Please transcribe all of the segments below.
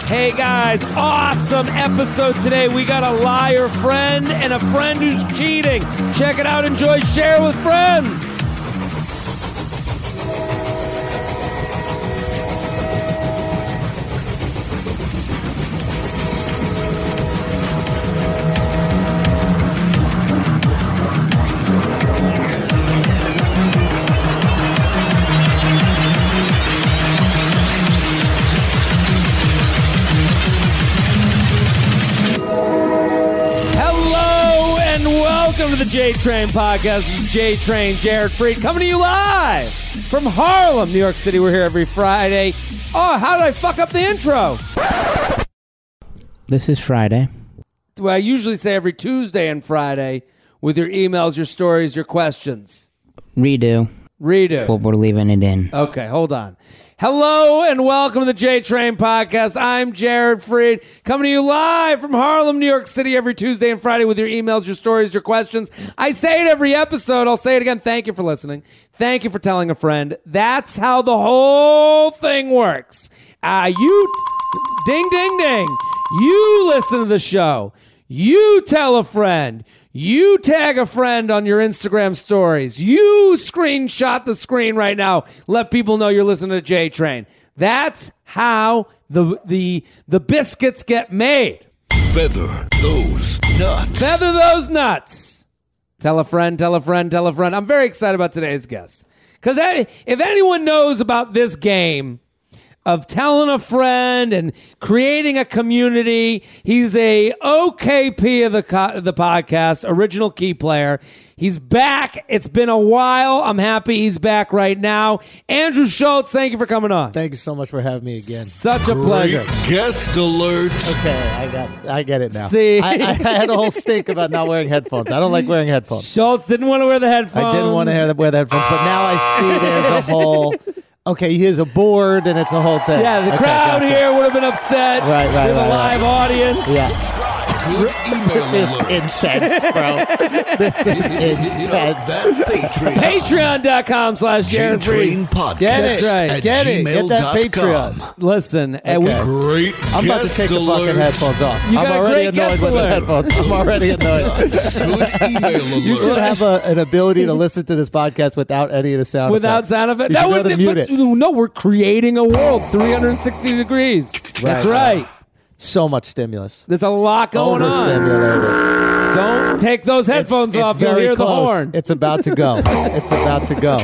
Hey guys, awesome episode today. We got a liar friend and a friend who's cheating. Check it out, enjoy, share with friends. Welcome to the J-Train podcast. This is J-Train, Jared Freed, coming to you live from Harlem, New York City. We're here every Friday. Oh, how did I fuck up the intro? This is Friday. Well, I usually say every Tuesday and Friday with your emails, your stories, your questions. Redo. Well, we're leaving it in. Okay, hold on. Hello and welcome to the J-Train podcast. I'm Jared Freed, coming to you live from Harlem, New York City every Tuesday and Friday with your emails, your stories, your questions. I say it every episode. I'll say it again. Thank you for listening. Thank you for telling a friend. That's how the whole thing works. You, ding, ding, ding. You listen to the show. You tell a friend. You tag a friend on your Instagram stories. You screenshot the screen right now. Let people know you're listening to J-Train. That's how the biscuits get made. Feather those nuts. Feather those nuts. Tell a friend, tell a friend, tell a friend. I'm very excited about today's guest. Because if anyone knows about this game of telling a friend and creating a community, he's a OKP of the podcast, original key player. He's back. It's been a while. I'm happy he's back right now. Andrew Schultz, thank you for coming on. Thank you so much for having me again. Such a pleasure. Guest alert. Okay, I get it now. See? I had a whole stink about not wearing headphones. I don't like wearing headphones. Schultz didn't want to wear the headphones. I didn't want to wear the headphones, but now I see there's a whole... Okay, here's a board, and it's a whole thing. Yeah, the crowd here would have been upset. Right. We have a live audience. Yeah. This is intense, bro. This is intense. Patreon.com/Jared Freed. Get it. That's right. Get it. Get that Patreon. Listen, Great. I'm about to take the fucking headphones off. You I'm got a already great guest annoyed with the alert. headphones. I'm already annoyed. Good email alert. You should have an ability to listen to this podcast without any of the sound Without effects. sound effect. You should be able to mute it. No, we're creating a world 360 degrees. That's right. So much stimulus. There's a lot going on. Overstimulated. Don't take those headphones It's off. You'll very hear the close. horn. It's about to go. It's about to go.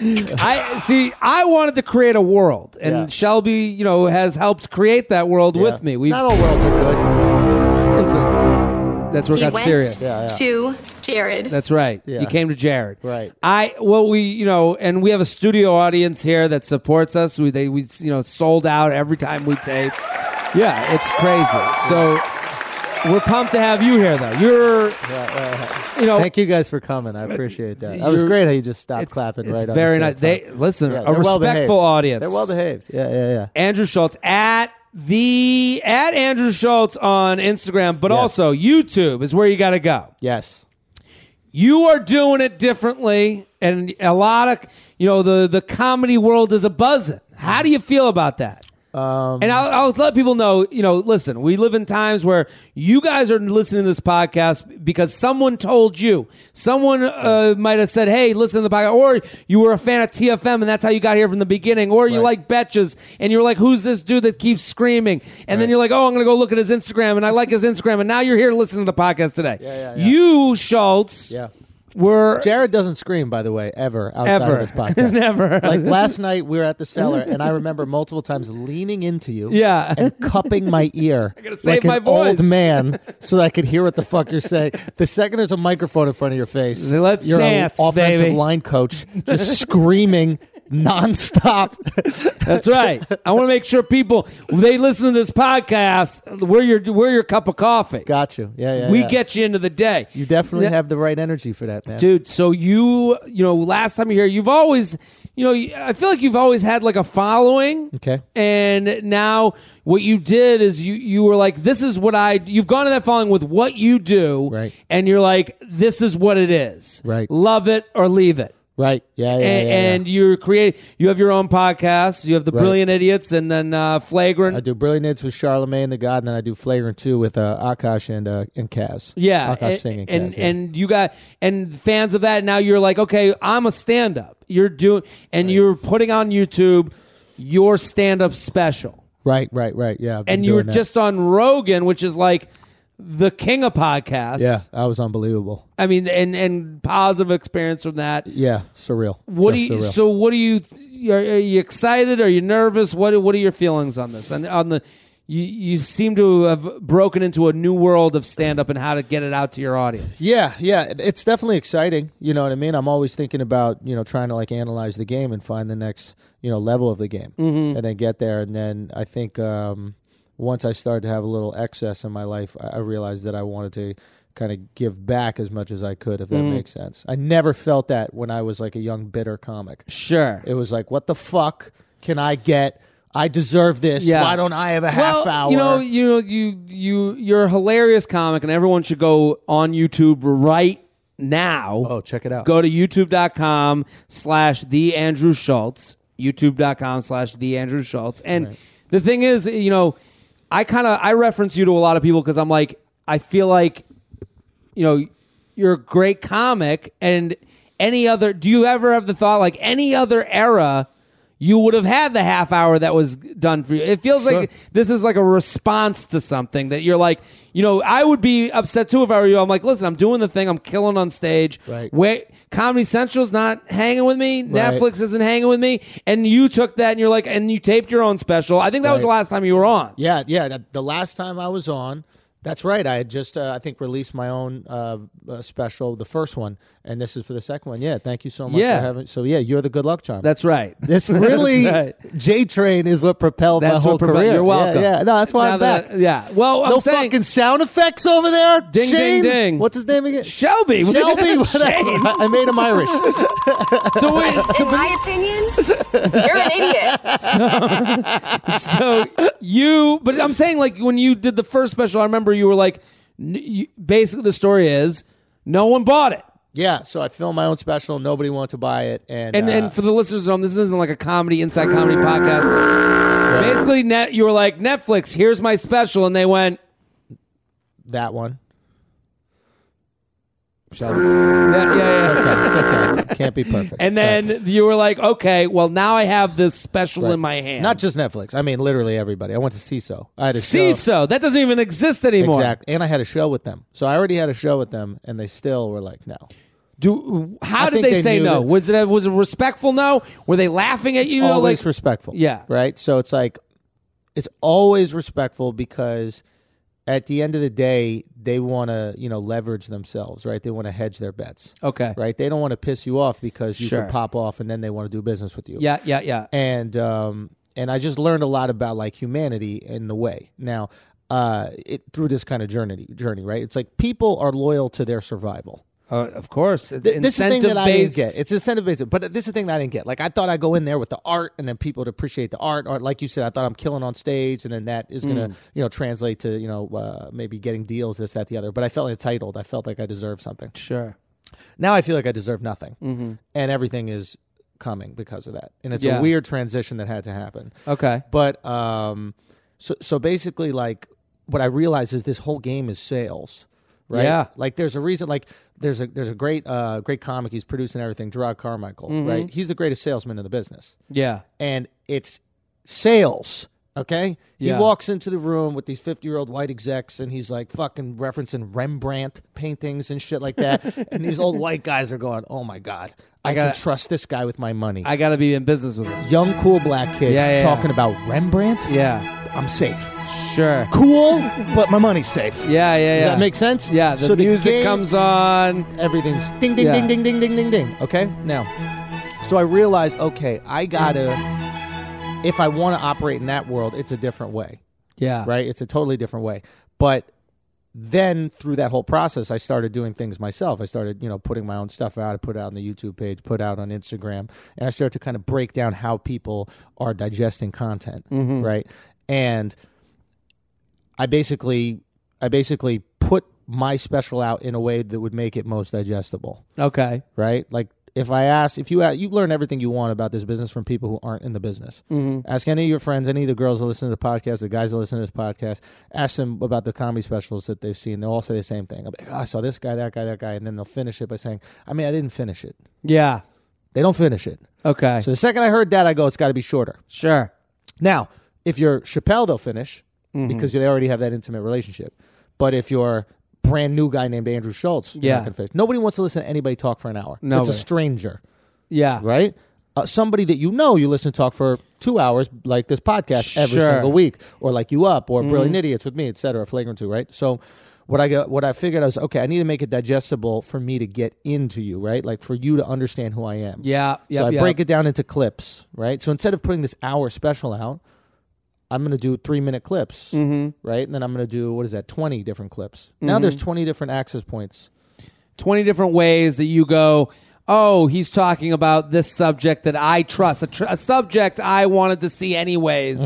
I wanted to create a world, and Yeah. Shelby, has helped create that world with me. Not all worlds are good. Listen, that's where it got went serious. to Jared. That's right. Yeah. You came to Jared. Right. And we have a studio audience here that supports us. We sold out every time we tape. Yeah, it's crazy. So we're pumped to have you here, though. You're, Thank you guys for coming. I appreciate that. That was great how you just stopped clapping it's right on very the nice. same time. Listen, Yeah, a they're respectful well-behaved. audience. They're well behaved. Yeah. Andrew Schultz at Andrew Schultz on Instagram, but Yes. also YouTube is where you got to go. Yes. You are doing it differently, and a lot of the comedy world is a buzzing. How do you feel about that? And I'll let people know, listen, we live in times where you guys are listening to this podcast because someone told you. Someone might have said, hey, listen to the podcast. Or you were a fan of TFM and that's how you got here from the beginning. Or you like Betches and you're like, who's this dude that keeps screaming? And then you're like, oh, I'm going to go look at his Instagram and I like his Instagram. And now you're here to listen to the podcast today. Yeah. You, Schultz, Jared doesn't scream, by the way, ever outside of this podcast. Never. Like last night, we were at the cellar, and I remember multiple times leaning into you, Yeah. and cupping my ear gotta save like my an voice. old man, so that I could hear what the fuck you're saying. The second there's a microphone in front of your face, Let's you're dance, an offensive baby. line coach, just screaming nonstop. That's right. I want to make sure people, when they listen to this podcast, we're your cup of coffee. Got you. Yeah. We get you into the day. You definitely have the right energy for that, man. Dude, so last time you're here, you've always, I feel like you've always had like a following. Okay. And now what you did is you were like, this is what you've gone to that following with what you do. Right. And you're like, this is what it is. Right. Love it or leave it. Right. Yeah. And you have your own podcast. You have the Right. Brilliant Idiots, and then Flagrant. I do Brilliant Idiots with Charlamagne the God, and then I do Flagrant 2 with Akash and Kaz. Yeah, Akash Singh and Kaz. And you got and fans of that. Now you're like, okay, I'm a stand-up. You're doing you're putting on YouTube your stand-up special. Right. Yeah. I've been And you were doing that. just on Rogan, which is like the king of podcasts. Yeah, that was unbelievable. I mean, and positive experience from that. Yeah, surreal. What Just do you? surreal. So what do you? Are you excited? Are you nervous? What are your feelings on this? And on the, you seem to have broken into a new world of stand up and how to get it out to your audience. Yeah, it's definitely exciting. You know what I mean? I'm always thinking about, trying to like analyze the game and find the next, level of the game, and then get there. And then I think once I started to have a little excess in my life, I realized that I wanted to kind of give back as much as I could, if that makes sense. I never felt that when I was like a young, bitter comic. Sure. It was like, what the fuck can I get? I deserve this. Yeah. Why don't I have a half hour? You're a hilarious comic, and everyone should go on YouTube right now. Oh, check it out. Go to youtube.com/The Andrew Schultz. YouTube.com/The Andrew Schultz. And the thing is, I reference you to a lot of people because I'm like, I feel like, you're a great comic, and do you ever have the thought like any other era you would have had the half hour that was done for you? It feels like this is like a response to something that you're like, I would be upset too if I were you. I'm like, listen, I'm doing the thing. I'm killing on stage. Right. Wait, Comedy Central's not hanging with me. Right. Netflix isn't hanging with me. And you took that and you're like, and you taped your own special. I think that was the last time you were on. Yeah. The last time I was on, that's right. I had just, I think, released my own special, the first one, and this is for the second one. Yeah, thank you so much for having. So yeah, you're the good luck charm. That's right. This really, That's right. J-Train is what propelled That's my whole what propelled- career. You're welcome. Yeah. No, that's why I'm back. Well, I'm No saying, fucking sound effects over there. Ding, Shane? ding, ding. What's his name again? Shelby. Shelby. Whatever. I made him Irish. So wait, In my opinion, you're an idiot. but I'm saying, like, when you did the first special, I remember you were like, basically the story is no one bought it. Yeah, so I filmed my own special. Nobody wanted to buy it, and for the listeners at home, this isn't like a inside comedy podcast. Right. Basically, you were like, Netflix, here's my special, and they went, that one. Yeah. It's okay. Can't be perfect. And then you were like, okay, well, now I have this special in my hand. Not just Netflix. I mean, literally everybody. I went to CISO. I had a show. CISO. That doesn't even exist anymore. Exactly. And I had a show with them. So I already had a show with them, and they still were like, no. How I did think they they say knew no? that- Was it a respectful no? Were they laughing at you? Always respectful. Yeah. Right? So it's like, it's always respectful because at the end of the day, they want to, leverage themselves, right? They want to hedge their bets. Okay. Right? They don't want to piss you off because you Sure. can pop off and then they want to do business with you. Yeah. And I just learned a lot about like humanity in the way. Now, through this kind of journey, right? It's like people are loyal to their survival. Of course. This is the thing that I didn't get. It's incentive based, but this is the thing that I didn't get. Like I thought I'd go in there with the art, and then people would appreciate the art. Or like you said, I thought I'm killing on stage, and then that is gonna, translate to maybe getting deals, this, that, the other. But I felt entitled. I felt like I deserved something. Sure. Now I feel like I deserve nothing, and everything is coming because of that. And it's a weird transition that had to happen. Okay. But so basically, like what I realized is this whole game is sales. Right? Yeah. Like there's a reason. Like there's a great comic. He's producing everything. Gerard Carmichael. Right. He's the greatest salesman in the business. Yeah. And it's sales. Okay. He Yeah. walks into the room with these 50-year-old white execs, and he's like fucking referencing Rembrandt paintings and shit like that. And these old white guys are going, "Oh my god, I can trust this guy with my money." I got to be in business with him. Young cool black kid talking about Rembrandt. Yeah. I'm safe. Sure. Cool, but my money's safe. Yeah. Does that make sense? Yeah. The So music game- comes on. Everything's ding, ding, Yeah. ding, ding, ding, ding, ding, ding. Okay? Now, so I realized, okay, I gotta, if I want to operate in that world, it's a different way, Yeah. right? It's a totally different way. But then through that whole process, I started doing things myself. I started, putting my own stuff out. I put it out on the YouTube page, put it out on Instagram, and I started to kind of break down how people are digesting content, right? And I basically put my special out in a way that would make it most digestible. Okay. Right? Like if you learn everything you want about this business from people who aren't in the business. Ask any of your friends, any of the girls that listen to the podcast, the guys that listen to this podcast, ask them about the comedy specials that they've seen. They'll all say the same thing. I'll be like, I saw this guy, that guy, and then they'll finish it by saying, I didn't finish it. Yeah. They don't finish it. Okay. So the second I heard that, I go, it's got to be shorter. Sure. Now, if you're Chappelle, they'll finish because they already have that intimate relationship. But if you're brand new guy named Andrew Schultz, you're not gonna finish. Nobody wants to listen to anybody talk for an hour. Nobody. It's a stranger. Yeah. Right? Somebody that you listen to talk for 2 hours, like this podcast every single week, or like You Up, or Brilliant Idiots with me, etc. Flagrant 2, right? So what I figured, I was, okay, I need to make it digestible for me to get into you, right? Like for you to understand who I am. Yeah. So I break it down into clips, right? So instead of putting this hour special out, I'm going to do 3-minute clips, right? And then I'm going to do, 20 different clips. Now there's 20 different access points. 20 different ways that you go, oh, he's talking about this subject that I trust, a subject I wanted to see anyways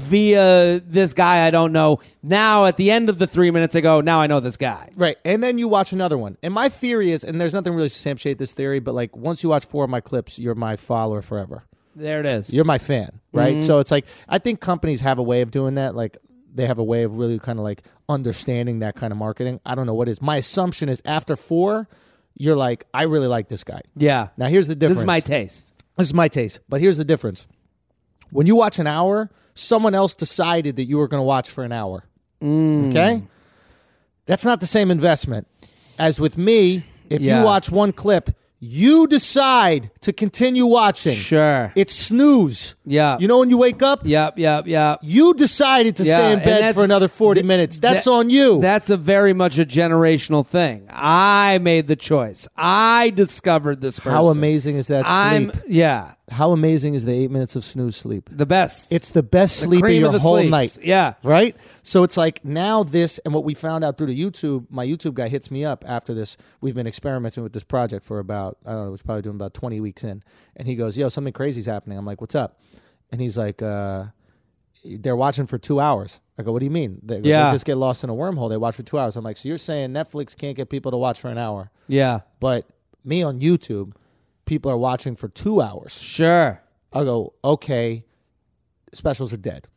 via this guy I don't know. Now, at the end of the 3 minutes, I go, now I know this guy. Right. And then you watch another one. And my theory is, and there's nothing really to substantiate this theory, but like once you watch 4 of my clips, you're my follower forever. There it is. You're my fan, right? So it's like, I think companies have a way of doing that. Like they have a way of really kind of like understanding that kind of marketing. I don't know what it is. My assumption is after 4, you're like, I really like this guy. Yeah. Now here's the difference. This is my taste. This is my taste. But here's the difference. When you watch an hour, someone else decided that you were going to watch for an hour. Okay? That's not the same investment. As with me, if you watch one clip, you decide to continue watching. Sure. It's snooze. Yeah. You know when you wake up? Yep. You decided to stay in bed for another 40 minutes. That's on you. That's a very much a generational thing. I made the choice. I discovered this person. How amazing is that sleep? Yeah. How amazing is the 8 minutes of snooze sleep? The best. It's the best sleep of cream your of the whole sleeps. night. Yeah. Right? So it's like now this, and what we found out through the YouTube, my YouTube guy hits me up after this. We've been experimenting with this project for about, I don't know, it was probably doing about 20 weeks in. And he goes, yo, something crazy's happening. I'm like, what's up? And he's like, they're watching for 2 hours. I go, what do you mean? They just get lost in a wormhole. They watch for 2 hours. I'm like, so you're saying Netflix can't get people to watch for an hour? Yeah. But me on YouTube, people are watching for 2 hours. Sure. I go, okay, specials are dead.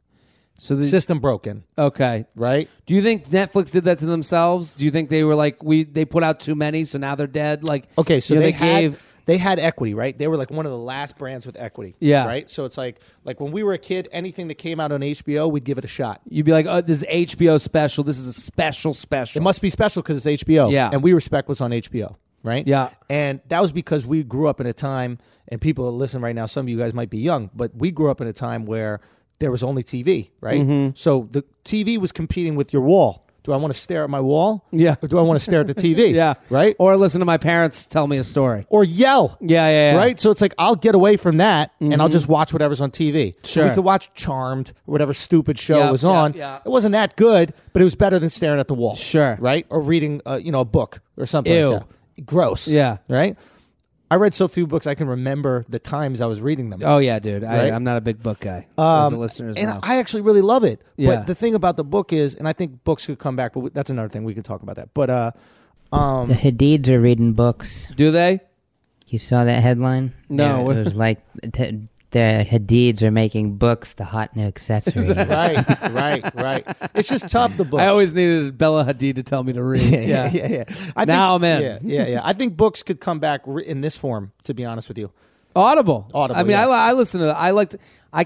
So the System broken. Okay. Right? Do you think Netflix did that to themselves? Do you think they were like, they put out too many, so now they're dead? Like, okay, so you know, they had equity, right? They were like one of the last brands with equity. Yeah. Right? So it's like when we were a kid, anything that came out on HBO, we'd give it a shot. You'd be like, oh, this is HBO special. This is a special. It must be special because it's HBO. Yeah. And We Respect was on HBO. Right? Yeah. And that was because we grew up in a time, and people that listen right now, some of you guys might be young, but we grew up in a time where there was only TV, right? So the TV was competing with your wall. Do I want to stare at my wall? Yeah. Or do I want to stare at the TV? Yeah. Right? Or listen to my parents tell me a story. Or yell. Yeah. Right? So it's like, I'll get away from that, and I'll just watch whatever's on TV. Sure. We could watch Charmed, or whatever stupid show was on. Yeah. It wasn't that good, but it was better than staring at the wall. Sure. Right? Or reading a book or something Ew. like that. Gross. Yeah. Right? I read so few books I can remember the times I was reading them. Oh, yeah, dude. Right? I'm not a big book guy, as the listeners And know. I actually really love it. Yeah. But the thing about the book is, and I think books could come back, but that's another thing. We can talk about that. But the Hadids are reading books. Do they? You saw that headline? No. It was like the Hadids are making books the hot new accessory. right. It's just tough, the book. I always needed Bella Hadid to tell me to read. Yeah. Now I'm in. Yeah. I think books could come back in this form, to be honest with you. Audible. Audible, I mean, yeah. I listen to it.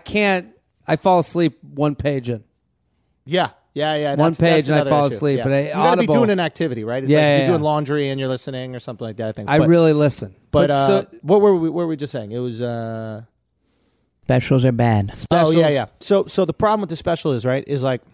I fall asleep one page in. Yeah. One page that's and I another fall issue. asleep, Yeah. but you got to be Audible- doing an activity, right? It's Yeah, like yeah, you're doing yeah. laundry and you're listening or something like that, I think. I really listen. But so, what were we just saying? It was... Specials are bad. Oh, yeah. So the problem with the special is, right, is like...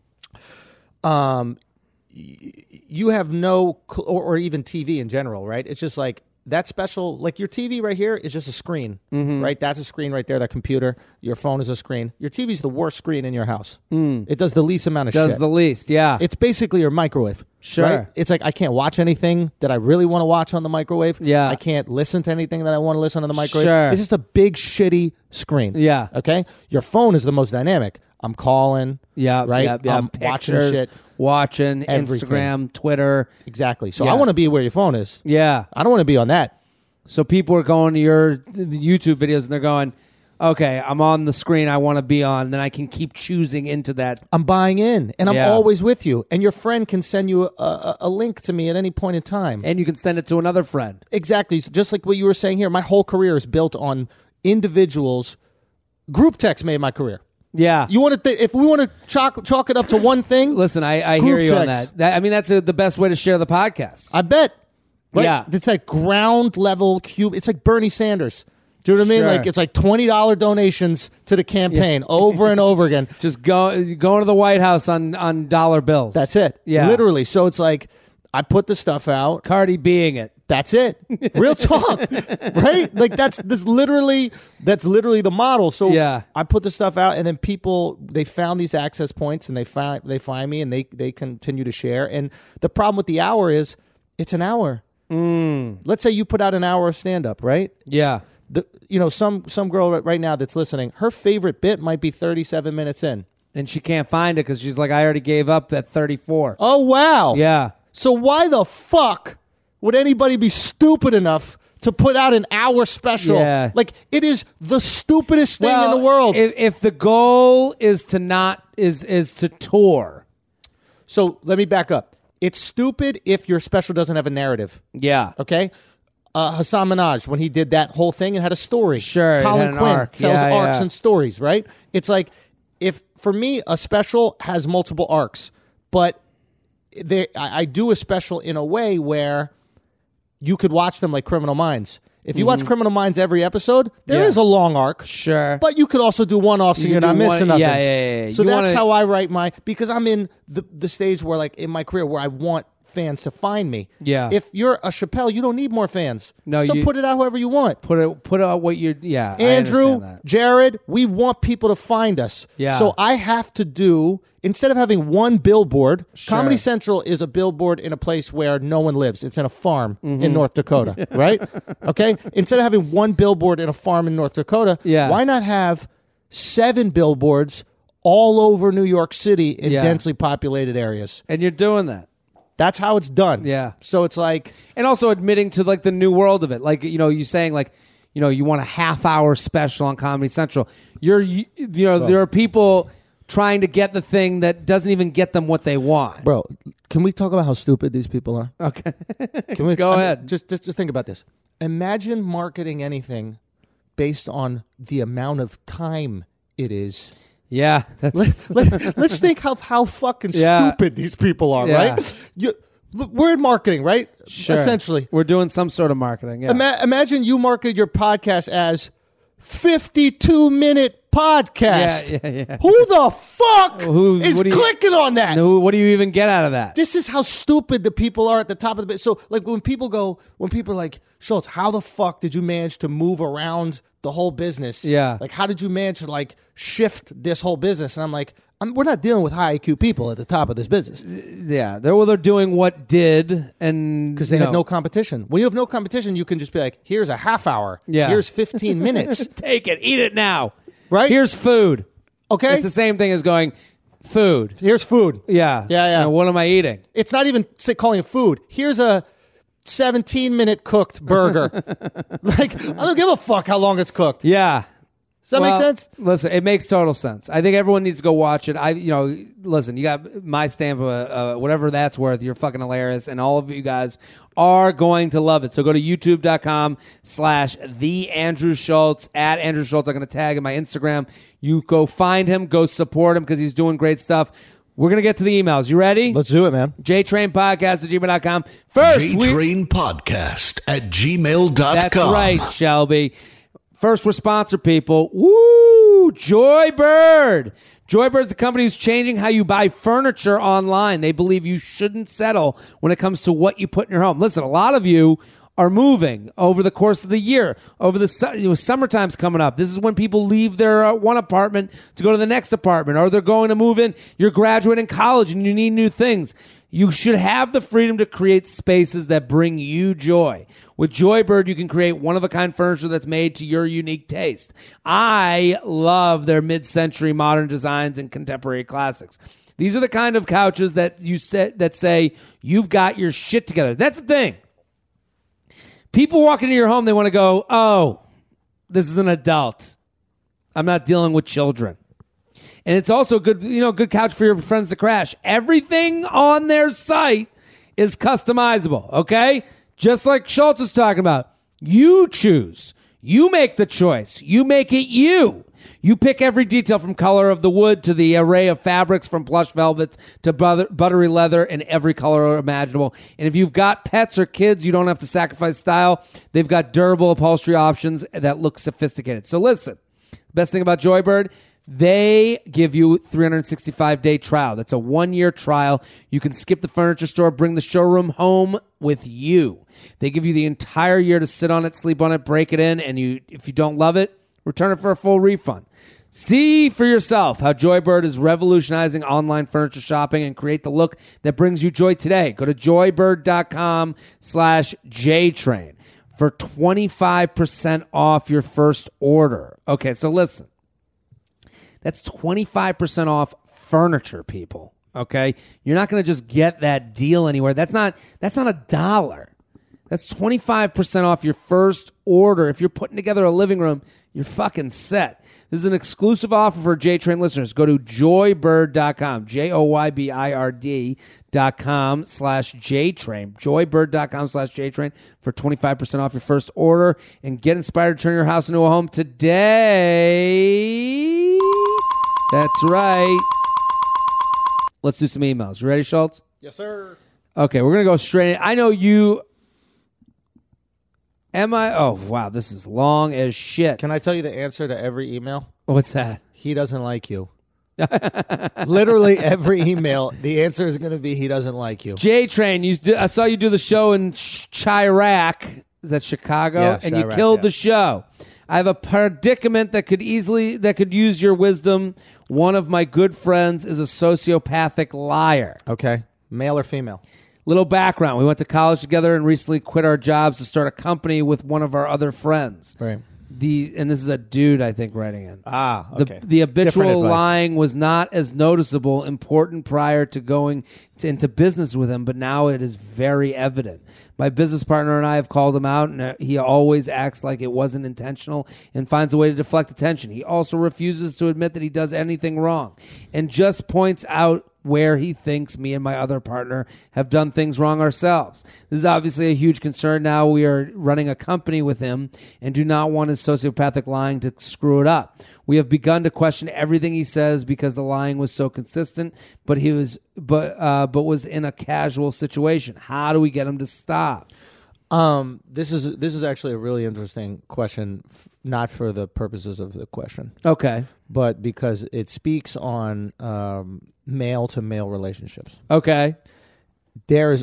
you have no... Or even TV in general, right? It's just like... That special, like your TV right here is just a screen, right? That's a screen right there, that computer. Your phone is a screen. Your TV's the worst screen in your house. It does the least amount of shit. does the least, yeah. It's basically your microwave. Sure. Right? It's like I can't watch anything that I really want to watch on the microwave. Yeah. I can't listen to anything that I want to listen on the microwave. Sure. It's just a big, shitty screen. Yeah. Okay? Your phone is the most dynamic. I'm calling. Yeah, Right? yeah. I'm watching Pictures, shit. Watching Everything. Instagram, Twitter. Exactly. So Yeah. I want to be where your phone is. Yeah. I don't want to be on that. So people are going to your YouTube videos and they're going, okay, I'm on the screen I want to be on. Then I can keep choosing into that. I'm buying in, and I'm Yeah. always with you. And your friend can send you a link to me at any point in time. And you can send it to another friend. Exactly. So just like what you were saying here, my whole career is built on individuals. Group text made my career. Yeah. You want to if we want to chalk it up to one thing, Listen, I hear Group you on text. that. I mean, that's the best way to share the podcast. I bet. Right? Yeah. It's like ground level cube. It's like Bernie Sanders. Do you know what I mean? Sure. Like it's like $20 donations to the campaign over and over again. Just going to the White House on dollar bills. That's it. Yeah. Literally. So it's like I put the stuff out. Cardi being it. That's it. Real talk. Right? Like that's literally the model. So Yeah. I put the stuff out and then people they found these access points and they find me and they continue to share. And the problem with the hour is it's an hour. Let's say you put out an hour of stand up, right? Yeah. Some girl right now that's listening, her favorite bit might be 37 minutes in. And she can't find it because she's like, I already gave up at 34. Oh wow. Yeah. So why the fuck would anybody be stupid enough to put out an hour special? Yeah. Like it is the stupidest thing in the world. If the goal is to not is to tour. So let me back up. It's stupid if your special doesn't have a narrative. Yeah. Okay. Hassan Minaj, when he did that whole thing, it had a story. Sure, it Colin had an Quinn arc. tells Yeah, arcs yeah. and stories, right? It's like if for me a special has multiple arcs, but I do a special in a way where you could watch them like Criminal Minds. If you watch Criminal Minds every episode, there is Yeah. a long arc. Sure. But you could also do one-offs and You you're can not do missing one- nothing. yeah. So You that's wanna- how I write because I'm in the stage where like in my career where I want fans to find me. Yeah. If you're a Chappelle, you don't need more fans. No, so you- put it out however you want. put out what you're. Yeah. I Andrew, understand that. Jared, we want people to find us. Yeah. So I have to do, instead of having one billboard, Sure. Comedy Central is a billboard in a place where no one lives. It's in a farm Mm-hmm. in North Dakota, right? Okay? Instead of having one billboard in a farm in North Dakota, Yeah. why not have 7 billboards all over New York City in Yeah. densely populated areas? And you're doing that. That's how it's done. Yeah. So it's like, And also admitting to like the new world of it. Like, you saying like, you want a half-hour special on Comedy Central. There are people trying to get the thing that doesn't even get them what they want. bro, can we talk about how stupid these people are? Okay. Can we Go ahead. Just think about this. Imagine marketing anything based on the amount of time it is. Yeah. That's, Let's think of how fucking Yeah. stupid these people are, Yeah. right? We're in marketing, right? Sure. Essentially. We're doing some sort of marketing. Yeah. Imagine you market your podcast as 52-minute podcast. Yeah. Who the fuck Who- is what do you- clicking on that? What do you even get out of that? This is how stupid the people are at the top of the bit. So, like, when people are like, Schultz, how the fuck did you manage to move around the whole business? Yeah. Like, how did you manage to, like, shift this whole business? And I'm like, we're not dealing with high IQ people at the top of this business Yeah. They're doing what did and because they had no competition. When you have no competition, you can just be like, here's a half hour. Yeah. Here's 15 minutes. Take it. Eat it now. Right? Here's food. Okay. It's the same thing as going food. Here's food. Yeah. Yeah. What am I eating? It's not even calling it food. Here's a 17-minute cooked burger. Like, I don't give a fuck how long it's cooked. Yeah. Does that make Well, sense? Listen, it makes total sense. I think everyone needs to go watch it. Listen, you got my stamp of whatever that's worth. You're fucking hilarious, and all of you guys are going to love it. So go to youtube.com/TheAndrewSchultz @AndrewSchultz. I'm going to tag in my Instagram. You go find him, go support him because he's doing great stuff. We're going to get to the emails. You ready? Let's do it, man. JTrainPodcast@gmail.com. First, JTrainPodcast@gmail.com. That's right, Shelby. First, we're sponsored, people. Woo! Joybird. Joybird's a company who's changing how you buy furniture online. They believe you shouldn't settle when it comes to what you put in your home. Listen, a lot of you are moving over the course of the year. Over the summertime's coming up. This is when people leave their one apartment to go to the next apartment, or they're going to move in. You're graduating college and you need new things. You should have the freedom to create spaces that bring you joy. With Joybird, you can create one-of-a-kind furniture that's made to your unique taste. I love their mid-century modern designs and contemporary classics. These are the kind of couches that say you've got your shit together. That's the thing. People walk into your home, they want to go, oh, this is an adult. I'm not dealing with children. And it's also good, good couch for your friends to crash. Everything on their site is customizable, okay? Just like Schultz is talking about. You choose. You make the choice. You make it you. You pick every detail from color of the wood to the array of fabrics, from plush velvets to buttery leather in every color imaginable. And if you've got pets or kids, you don't have to sacrifice style. They've got durable upholstery options that look sophisticated. So listen, best thing about Joybird, they give you 365-day trial. That's a 1-year trial. You can skip the furniture store, bring the showroom home with you. They give you the entire year to sit on it, sleep on it, break it in, and if you don't love it, return it for a full refund. See for yourself how Joybird is revolutionizing online furniture shopping and create the look that brings you joy today. Go to joybird.com/JTrain for 25% off your first order. Okay, so listen. That's 25% off furniture, people. Okay? You're not going to just get that deal anywhere. That's not $1. That's 25% off your first order. If you're putting together a living room, you're fucking set. This is an exclusive offer for JTrain listeners. Go to joybird.com, joybird.com/JTrain, joybird.com/JTrain for 25% off your first order, and get inspired to turn your house into a home today. That's right. Let's do some emails. You ready, Schultz? Yes, sir. Okay, we're going to go straight in. I know you... Oh, wow, this is long as shit. Can I tell you the answer to every email? What's that? He doesn't like you. Literally every email, the answer is going to be he doesn't like you. J-Train, I saw you do the show in Chirac. Is that Chicago? Yeah, and Chirac, you killed yeah. the show. I have a predicament that could use your wisdom. One of my good friends is a sociopathic liar. Okay. Male or female? Little background. We went to college together and recently quit our jobs to start a company with one of our other friends. Right. And this is a dude, I think, writing in. Okay. The Different habitual advice. lying was not as noticeable, important prior to going into business with him, but now it is very evident. My business partner and I have called him out, and he always acts like it wasn't intentional and finds a way to deflect attention. He also refuses to admit that he does anything wrong and just points out where he thinks me and my other partner have done things wrong ourselves. This is obviously a huge concern. Now we are running a company with him and do not want his sociopathic lying to screw it up. We have begun to question everything he says because the lying was so consistent, but was in a casual situation. How do we get him to stop? This is actually a really interesting question, not for the purposes of the question, Okay. but because it speaks on male to male relationships. Okay. There's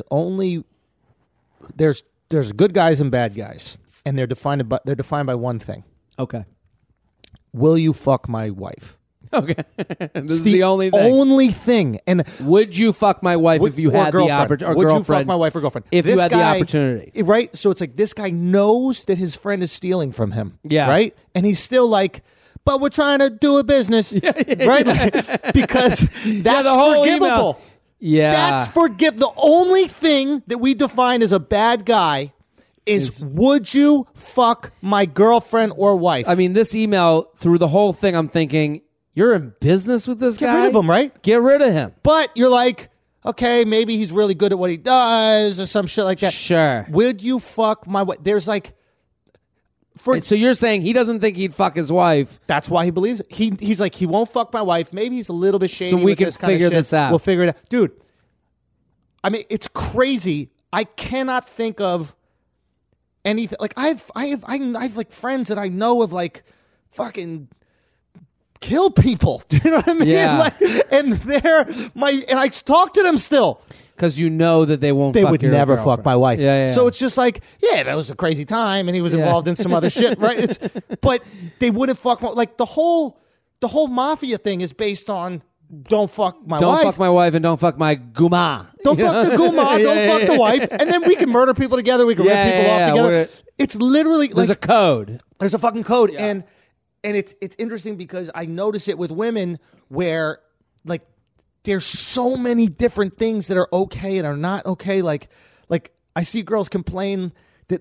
good guys and bad guys, and they're defined by one thing: Okay. will you fuck my wife? Okay. This is It's the only thing. Only thing. And Would you fuck my wife if you had the opportunity? Or Would girlfriend? you fuck my wife or girlfriend? If This you had the guy- opportunity. Right? So it's like this guy knows that his friend is stealing from him. Yeah. Right? And he's still like, but we're trying to do a business. Right? Like, because that's the whole forgivable. email. Yeah. That's The only thing that we define as a bad guy is would you fuck my girlfriend or wife? I mean, this email, through the whole thing, I'm thinking, you're in business with this guy? Get rid of him, right? Get rid of him. But you're like, okay, maybe he's really good at what he does or some shit like that. Sure. Would you fuck my wife? There's like, So you're saying he doesn't think he'd fuck his wife. that's why he believes it. He's like, he won't fuck my wife. Maybe he's a little bit shady. So we with can this kind of figure shit. this out. We'll figure it out, dude. I mean, it's crazy. I cannot think of anything. Like I have like friends that I know have like fucking kill people. Do you know what I mean? Yeah. Like, and I talk to them still. Because you know that they won't They fuck would your never girlfriend. fuck my wife. Yeah. So it's just like, yeah, that was a crazy time, and he was involved in some other shit, right? But they wouldn't fuck like the whole mafia thing is based on don't fuck my Don't wife. fuck my wife and don't fuck my guma. Don't fuck the guma. Don't fuck the wife, and then we can murder people together. We can rip people off together. It's literally There's like a code. there's a fucking code, and it's interesting because I notice it with women where like there's so many different things that are okay and are not okay. Like I see girls complain that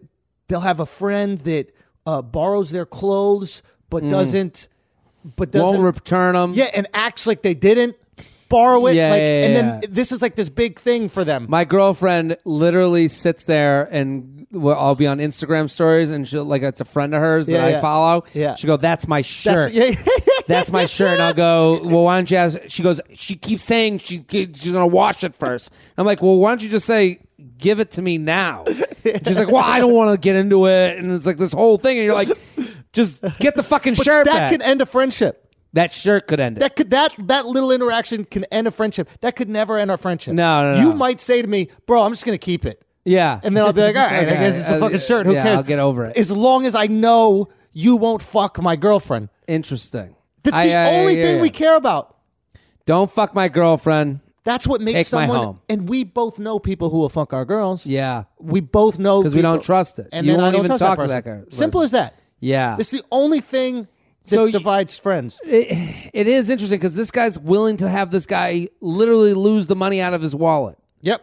they'll have a friend that borrows their clothes but doesn't Won't return them. Yeah, and acts like they didn't borrow it. Yeah, like, yeah, and yeah. then this is like this big thing for them. My girlfriend literally sits there and I'll be on Instagram stories and she'll like it's a friend of hers that I follow. Yeah. She'll go, "That's my shirt. That's, That's my shirt." And I'll go, "Well, why don't you ask?" She goes, she keeps saying she's gonna wash it first. I'm like, "Well, why don't you just say give it to me now?" And she's like, "Well, I don't want to get into it." And it's like this whole thing, and you're like, "Just get the fucking shirt that back." can end a friendship. That shirt could end it. That little interaction can end a friendship. That could never end our friendship. No. You might say to me, "Bro, I'm just gonna keep it." Yeah. And then I'll be like, "All right, Okay. I guess it's a fucking shirt. Who yeah, cares?" I'll get over it. As long as I know you won't fuck my girlfriend. Interesting. That's the only thing we care about. Don't fuck my girlfriend. That's what makes Take my someone. home. And we both know people who will fuck our girls. Yeah. We both know Because we people- don't trust it. And You then I won't don't even trust talk to person. that guy. Simple as that. Yeah. It's the only thing that So divides friends. It is interesting because this guy's willing to have this guy literally lose the money out of his wallet. Yep.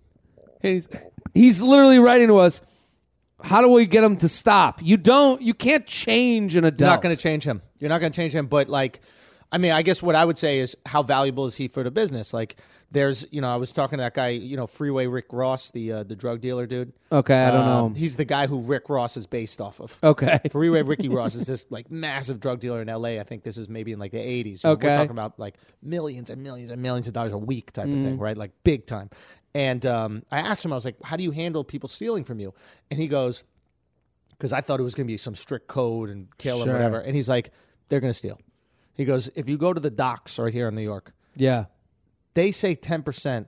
And he's literally writing to us, how do we get him to stop? You can't change an adult. You're not going to change him. You're not going to change him. But like, I mean, I guess what I would say is how valuable is he for the business? Like, there's, I was talking to that guy, Freeway Rick Ross, the drug dealer dude. Okay, I don't know. He's the guy who Rick Ross is based off of. Okay. Freeway Ricky Ross is this like massive drug dealer in L.A. I think this is maybe in like the 80s. Okay. We're talking about like millions and millions and millions of dollars a week type of Mm-hmm. thing, right? Like big time. And I asked him, I was like, how do you handle people stealing from you? And he goes, because I thought it was going to be some strict code and kill Sure. or whatever. And he's like, they're going to steal. He goes, if you go to the docks right here in New York, Yeah. they say 10%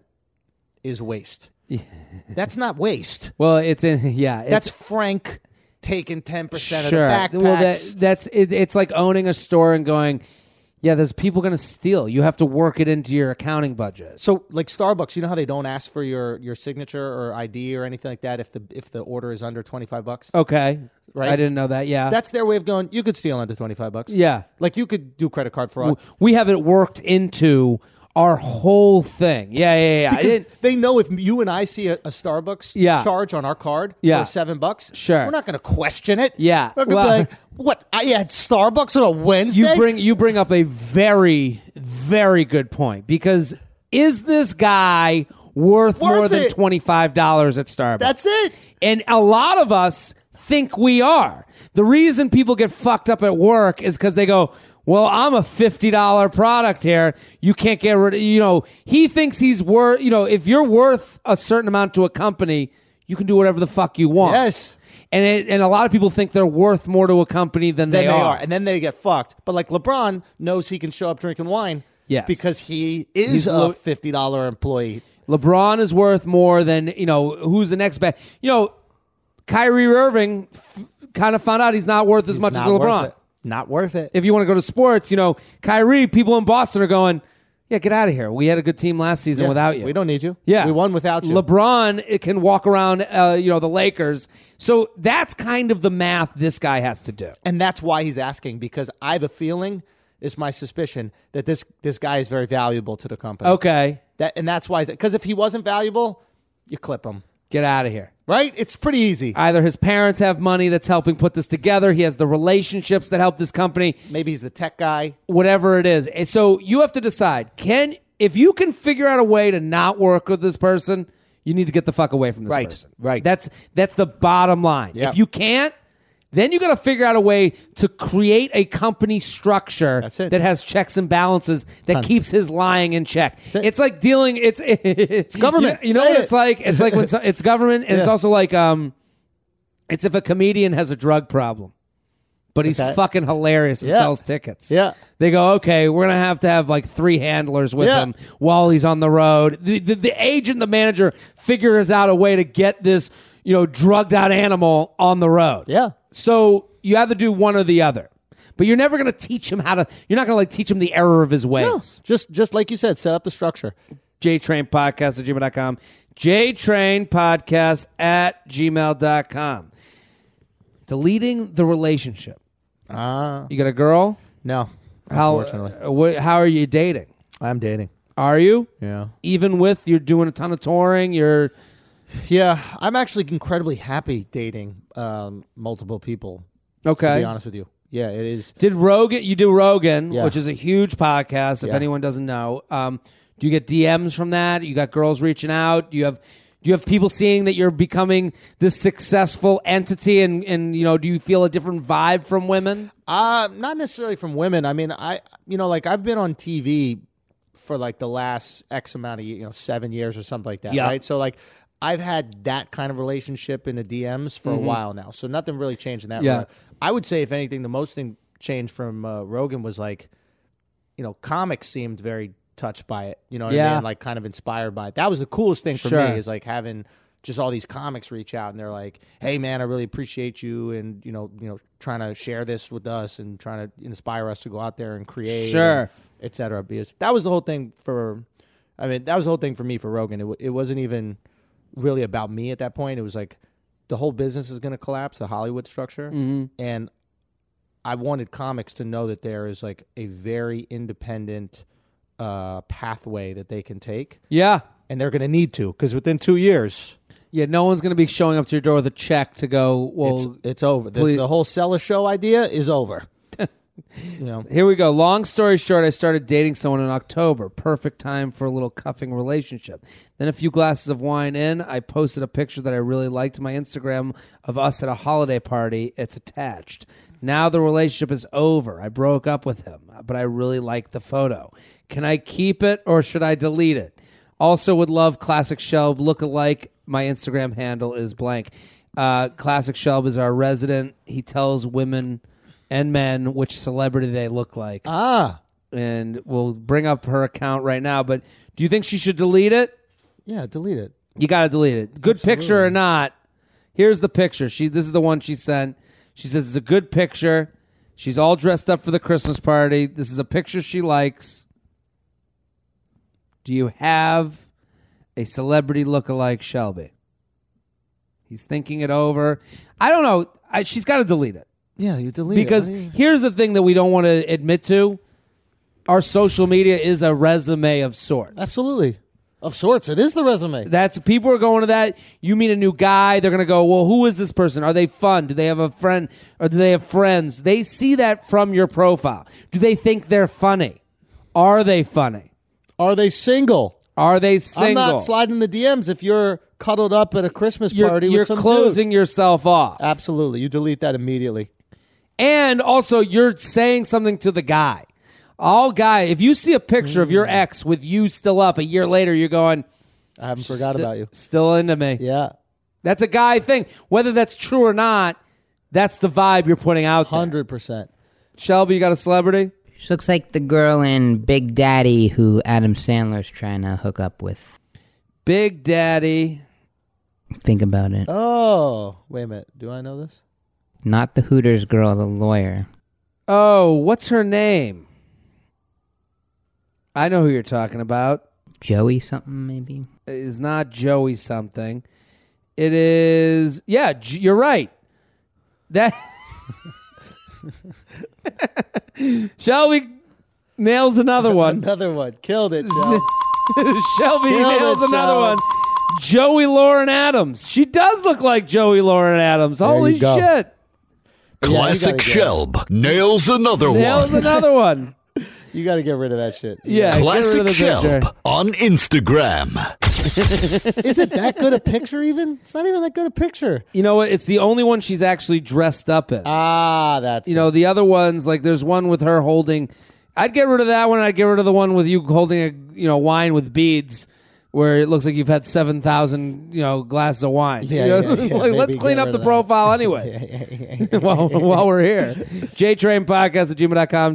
is waste. That's not waste. Well, it's in, yeah. That's Frank taking 10% of the sure. backpacks. Well, that's it, it's like owning a store and going, yeah, there's people going to steal. You have to work it into your accounting budget. So, like Starbucks, you know how they don't ask for your signature or ID or anything like that if the order is under $25? Okay. Right. I didn't know that. Yeah. That's their way of going, you could steal under $25. yeah. Like you could do credit card fraud. We have it worked into our whole thing. Yeah. I Because didn't, they know if you and I see a Starbucks Yeah. charge on our card Yeah. for $7, Sure. we're not going to question it. Yeah. We're going to Well- be like, what? I had Starbucks on a Wednesday? you bring up a very, very good point because is this guy worth more than it. $25 at Starbucks? That's it. And a lot of us think we are. The reason people get fucked up at work is because they go, well, I'm a $50 product here. You can't get rid of, he thinks he's worth, if you're worth a certain amount to a company, you can do whatever the fuck you want. Yes. And a lot of people think they're worth more to a company than Then they they are. are. And then they get fucked. But like LeBron knows he can show up drinking wine. Yes. Because he is He's a $50 employee. LeBron is worth more than, who's the next best. Kyrie Irving kind of found out he's not worth as much as Not worth LeBron. it. Not worth it. If you want to go to sports, Kyrie, people in Boston are going, yeah, get out of here. We had a good team last season Yeah. without you. We don't need you. Yeah. We won without you. LeBron it can walk around, the Lakers. So that's kind of the math this guy has to do. And that's why he's asking, because I have a feeling, it's my suspicion, that this guy is very valuable to the company. Okay, And that's why, because if he wasn't valuable, you clip him. get out of here. Right? It's pretty easy. Either his parents have money that's helping put this together. He has the relationships that help this company. Maybe he's the tech guy. Whatever it is. And so you have to decide, if you can figure out a way to not work with this person, you need to get the fuck away from this Right, person. right. That's the bottom line. Yeah. If you can't, then you got to figure out a way to create a company structure That's it. that has checks and balances that keeps his lying in check. it. It's like dealing. It's government. You know Say what it. it's like? It's like when it's government, and it's Yeah. also like it's if a comedian has a drug problem, but he's that? fucking hilarious and Yeah. sells tickets. Yeah. They go, okay, we're going to have like 3 handlers with Yeah. him while he's on the road. The agent, the manager figures out a way to get this, drugged out animal on the road. Yeah. So you either do one or the other. But you're never going to teach him you're not going to teach him the error of his ways. No. Just like you said, set up the structure. JTrainPodcast@gmail.com. JTrainPodcast@gmail.com. Deleting the relationship. You got a girl? No. How, Unfortunately. how are you dating? I'm dating. Are you? Yeah. Even with you're doing a ton of touring, Yeah, I'm actually incredibly happy dating multiple people. Okay. To be honest with you. Yeah, it is. You do Rogan, Yeah. which is a huge podcast, if Yeah. anyone doesn't know. Do you get DMs from that? You got girls reaching out? Do you have people seeing that you're becoming this successful entity and do you feel a different vibe from women? Not necessarily from women. I mean, I've been on TV for like the last X amount of 7 years or something like that, Yeah. right? So like I've had that kind of relationship in the DMs for a while now. So nothing really changed in that Yeah. regard. I would say if anything, the most thing changed from Rogan was like, comics seemed very touched by it. You know what I Yeah. mean? Like kind of inspired by it. That was the coolest thing for Sure. me is like having just all these comics reach out and they're like, "Hey man, I really appreciate you and trying to share this with us and trying to inspire us to go out there and create, Sure. et cetera." Because that was the whole thing for me for Rogan. It wasn't even really about me at that point. It was like the whole business is going to collapse, the Hollywood structure, and I wanted comics to know that there is like a very independent pathway that they can take, Yeah. and they're going to need to because within 2 years, Yeah, no one's going to be showing up to your door with a check to go, well, it's over. please- The whole sell a show idea is over. Here we go. Long story short, I started dating someone in October. Perfect time for a little cuffing relationship. Then a few glasses of wine in, I posted a picture that I really liked to my Instagram of us at a holiday party. It's attached. Now the relationship is over. I broke up with him, but I really like the photo. Can I keep it or should I delete it? Also would love Classic Shelb look-alike. My Instagram handle is blank. Classic Shelb is our resident. He tells women and men which celebrity they look like. And we'll bring up her account right now. But do you think she should delete it? Yeah, delete it. You got to delete it. Good picture or not. Here's the picture. This is the one she sent. She says it's a good picture. She's all dressed up for the Christmas party. This is a picture she likes. Do you have a celebrity look-alike Shelby? He's thinking it over. I don't know. She's got to delete it. Yeah, you delete Because it. here's the thing that we don't want to admit to. Our social media is a resume of sorts. Absolutely. Of sorts. It is the resume. That's people are going to that. You meet a new guy, they're going to go, well, who is this person? Are they fun? Do they have a friend or do they have friends? They see that from your profile. Do they think they're funny? Are they funny? Are they single? Are they single? I'm not sliding the DMs if you're cuddled up at a Christmas party You're with some closing dude. yourself off. Absolutely. You delete that immediately. And also, you're saying something to the guy. If you see a picture of your ex with you still up a year later, you're going, I haven't forgot about you. Still into me. Yeah. That's a guy thing. Whether that's true or not, that's the vibe you're putting out there. 100%. Shelby, you got a celebrity? She looks like the girl in Big Daddy who Adam Sandler's trying to hook up with. Big Daddy. Think about it. Oh, wait a minute. Do I know this? Not the Hooters girl, the lawyer. Oh, what's her name? I know who you're talking about. Joey something, maybe? It is not Joey something. It is, yeah, you're right. That Shelby nails another one. Another one. Killed it, Joe. Shelby Killed nails it, another Shelb. one. Joey Lauren Adams. She does look like Joey Lauren Adams. Holy you go. shit. Classic gotta get it. Shelb nails another Nails one. another one. You got to get rid of that shit. Yeah, Classic get rid of the picture. Shelb on Instagram. Is it that good a picture even? It's not even that good a picture. You know what? It's the only one she's actually dressed up in. That's You know, the other ones, like there's one with her holding. I'd get rid of that one. I'd get rid of the one with you holding a wine with beads, where it looks like you've had 7,000 glasses of wine. Yeah, You know? yeah, Like, let's maybe clean get up rid the of that. profile anyways. while we're here, JTrainPodcast@gmail.com,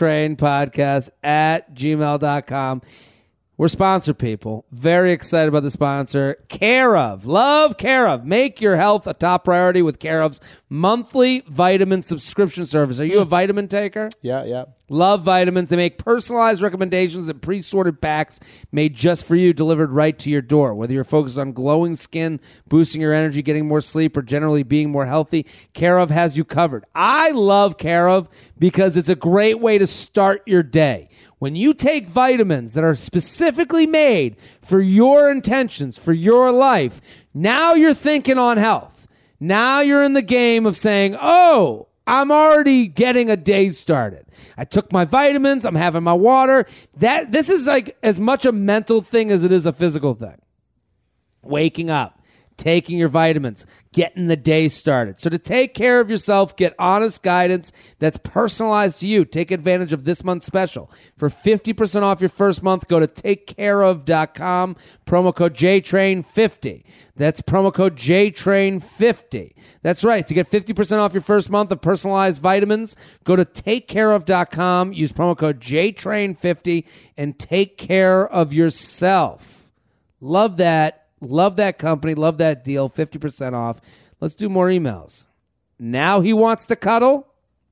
JTrainPodcast@gmail.com. We're sponsored, people. Very excited about the sponsor. Care of. Love Care of. Make your health a top priority with Care of's monthly vitamin subscription service. Are you a vitamin taker? Yeah. Love vitamins. They make personalized recommendations and pre-sorted packs made just for you, delivered right to your door. Whether you're focused on glowing skin, boosting your energy, getting more sleep, or generally being more healthy, Care of has you covered. I love Care of because it's a great way to start your day. When you take vitamins that are specifically made for your intentions, for your life, now you're thinking on health. Now you're in the game of saying, oh, I'm already getting a day started. I took my vitamins. I'm having my water. This is like as much a mental thing as it is a physical thing. Waking up, taking your vitamins, getting the day started. So to take care of yourself, get honest guidance that's personalized to you. Take advantage of this month's special. For 50% off your first month, go to takecareof.com, promo code JTRAIN50. That's promo code JTRAIN50. That's right. To get 50% off your first month of personalized vitamins, go to takecareof.com, use promo code JTRAIN50, and take care of yourself. Love that. Love that company. Love that deal. 50% off. Let's do more emails. Now he wants to cuddle?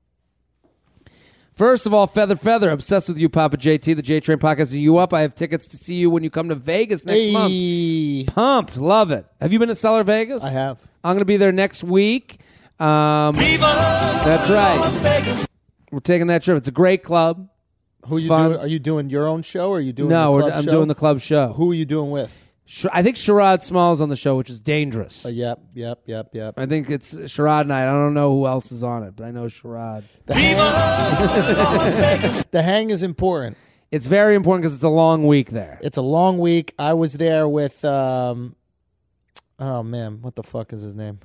First of all, Feather, obsessed with you, Papa JT. The J Train podcast. Are you up? I have tickets to see you when you come to Vegas next month. Pumped. Love it. Have you been to Cellar Vegas? I have. I'm going to be there next week. That's right. We're taking that trip. It's a great club. Who are you Fun. doing? Are you doing your own show or are you doing No, the club I'm show? doing the club show. Who are you doing with? I think Sherrod Small's on the show, which is dangerous. Yep. I think it's Sherrod and I don't know who else is on it, but I know Sherrod. The hang is important. It's very important because it's a long week there. It's a long week. I was there with, oh man, what the fuck is his name?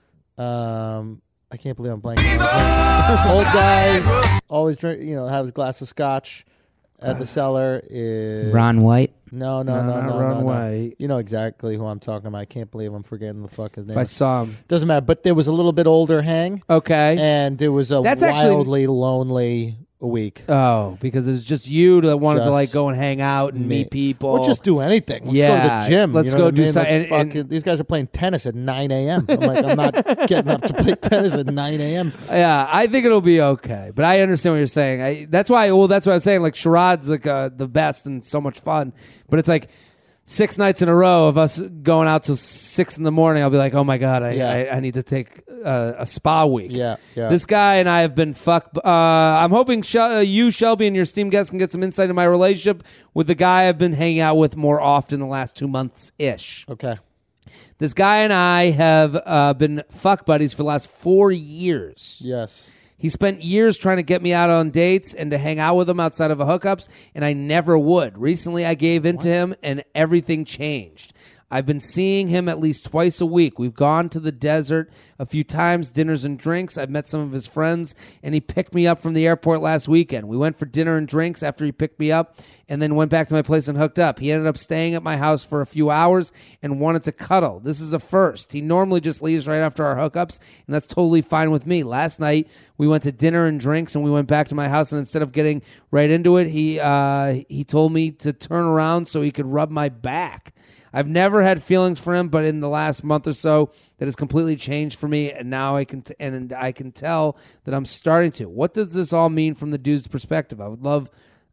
I can't believe I'm blanking. Old guy, always drink, have his glass of scotch at the Cellar. Is Ron White. No. Ron White. You know exactly who I'm talking about. I can't believe I'm forgetting the fuck his name. If I saw him. Doesn't matter. But there was a little bit older hang. Okay. And it was a That's actually- wildly lonely week. Oh, because it's just you that wanted to Just like go and hang out and me. meet people. Or just do anything. Let's go to Yeah, the gym. let's you know go what I do mean? something. Let's fucking- these guys are playing tennis at 9 a.m. I'm like, I'm not getting up to play tennis at 9 a.m. Yeah, I think it'll be okay. But I understand what you're saying. That's why I'm saying. Like Sherrod's like the best and so much fun. But it's like 6 nights in a row of us going out till 6 in the morning. I'll be like, oh my God, I need to take a spa week. Yeah. This guy and I have been fucked. I'm hoping you, Shelby, and your esteemed guests can get some insight into my relationship with the guy I've been hanging out with more often the last 2 months-ish. Okay. This guy and I have been fuck buddies for the last 4 years. Yes. He spent years trying to get me out on dates and to hang out with him outside of hookups, and I never would. Recently, I gave in to him, and everything changed. I've been seeing him at least twice a week. We've gone to the desert a few times, dinners and drinks. I've met some of his friends, and he picked me up from the airport last weekend. We went for dinner and drinks after he picked me up and then went back to my place and hooked up. He ended up staying at my house for a few hours and wanted to cuddle. This is a first. He normally just leaves right after our hookups, and that's totally fine with me. Last night, we went to dinner and drinks, and we went back to my house, and instead of getting right into it, he told me to turn around so he could rub my back. I've never had feelings for him, but in the last month or so, that has completely changed for me, and now I can tell that I'm starting to. What does this all mean from the dude's perspective? I would love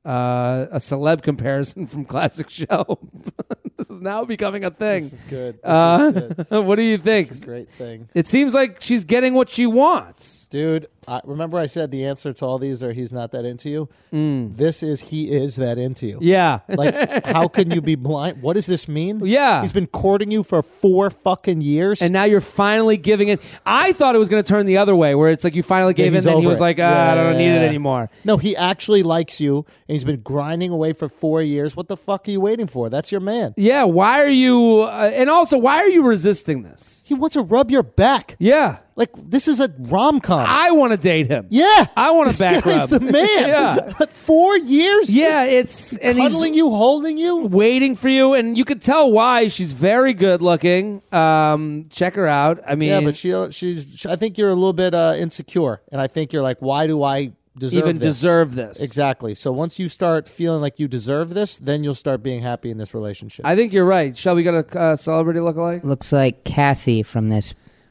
a celeb comparison from Classic Show. This is now becoming a thing. This is good. This is good. What do you think? It's a great thing. It seems like she's getting what she wants. Dude, remember I said the answer to all these are he's not that into you? This is he is that into you. Yeah. Like, how can you be blind? What does this mean? Yeah. He's been courting you for 4 fucking years. And now you're finally giving it. I thought it was going to turn the other way, where it's like you finally gave in, he's and he over was it. like, I don't need it anymore. No, he actually likes you, and he's been grinding away for 4 years. What the fuck are you waiting for? That's your man. Yeah, why are you, and also, why are you resisting this? He wants to rub your back. Yeah. Like, this is a rom-com. I want to date him. Yeah. I want to back This guy's rub. the man. Yeah. 4 years? Yeah, it's, and Cuddling he's you, holding you? waiting for you, and you could tell why. She's very good looking. Check her out. I mean, Yeah, but she's. I think you're a little bit insecure, and I think you're like, why do I deserve this? Exactly. So once you start feeling like you deserve this, then you'll start being happy in this relationship. I think you're right. Shelby, got a celebrity lookalike? Looks like Cassie from this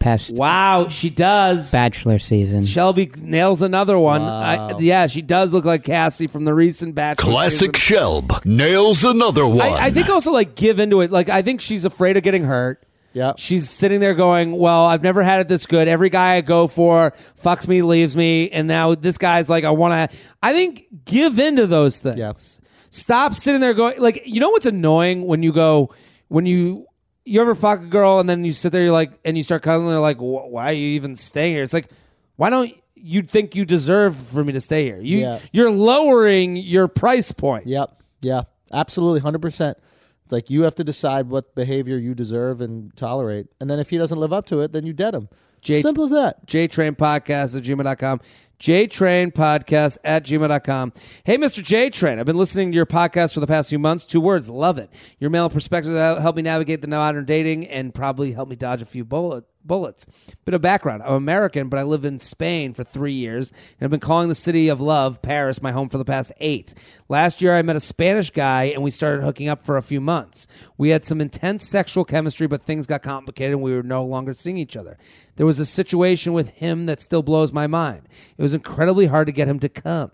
past Wow, she does. Bachelor season. Shelby nails another one. Wow. Yeah, she does look like Cassie from the recent Bachelor Classic season. Shelb nails another one. I think also like give into it. Like I think she's afraid of getting hurt. Yeah. She's sitting there going, well, I've never had it this good. Every guy I go for fucks me, leaves me. And now this guy's like, I think give into those things. Yeah. Stop sitting there going, like, you know what's annoying when you ever fuck a girl and then you sit there, you're like, and you start cuddling, they're like, why are you even staying here? It's like, why don't you think you deserve for me to stay here? You're lowering your price point. Yep. Yeah. Absolutely. 100%. It's like you have to decide what behavior you deserve and tolerate. And then if he doesn't live up to it, then you dead him. Simple as that. JTrainPodcast@gmail.com. JTrainPodcast@gmail.com. Hey, Mr. JTrain, I've been listening to your podcast for the past few months. 2 words, love it. Your male perspectives help me navigate the modern dating and probably help me dodge a few bullets. Bit of background. I'm American, but I live in Spain for 3 years, and I've been calling the city of love, Paris, my home for the past 8. Last year, I met a Spanish guy, and we started hooking up for a few months. We had some intense sexual chemistry, but things got complicated, and we were no longer seeing each other. There was a situation with him that still blows my mind. It was incredibly hard to get him to come.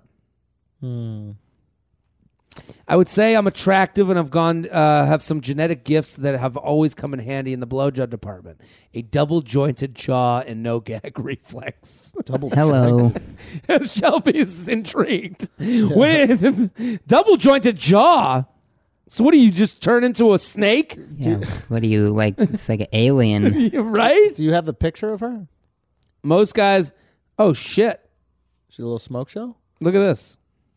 I would say I'm attractive and have some genetic gifts that have always come in handy in the blowjob department. A double jointed jaw and no gag reflex. Hello. Shelby is intrigued. Wait, double jointed jaw? So what do you just turn into a snake? Yeah. What are you like? It's like an alien. Right? Do you have the picture of her? Most guys, oh shit. She's a little smoke show? Look at this.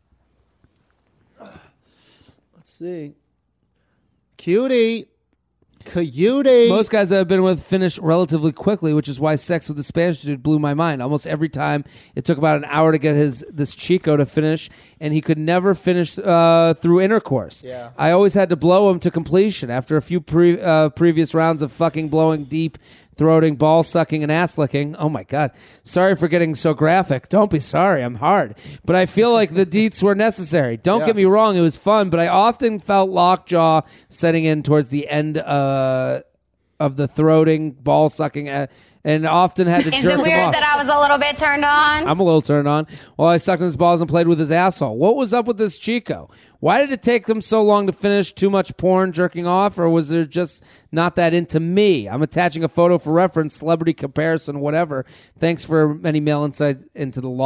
Let's see. Cutie. Most guys that I've been with finish relatively quickly, which is why sex with the Spanish dude blew my mind. Almost every time, it took about an hour to get this Chico to finish, and he could never finish through intercourse. Yeah. I always had to blow him to completion. After a few previous rounds of fucking blowing deep, throating, ball sucking, and ass licking. Oh my God. Sorry for getting so graphic. Don't be sorry. I'm hard. But I feel like the deets were necessary. Don't get me wrong. It was fun, but I often felt lockjaw setting in towards the end of the throating, ball sucking, and often had to jerk Is it him weird off. that I was a little bit turned on? I'm a little turned on. While I sucked on his balls and played with his asshole. What was up with this Chico? Why did it take them so long to finish? Too much porn jerking off? Or was there just not that into me? I'm attaching a photo for reference, celebrity comparison, whatever. Thanks for any male insight into the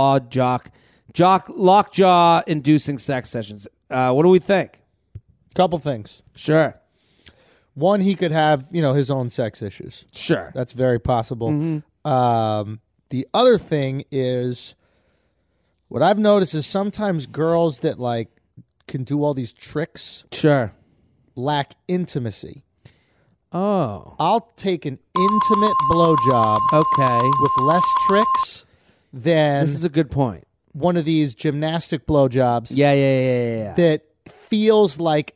lockjaw inducing sex sessions. What do we think? Couple things. Sure. One, he could have, his own sex issues. Sure. That's very possible. Mm-hmm. The other thing is, what I've noticed is sometimes girls that can do all these tricks Sure. lack intimacy. Oh. I'll take an intimate blowjob Okay. with less tricks than This is a good point. one of these gymnastic blowjobs Yeah. that feels like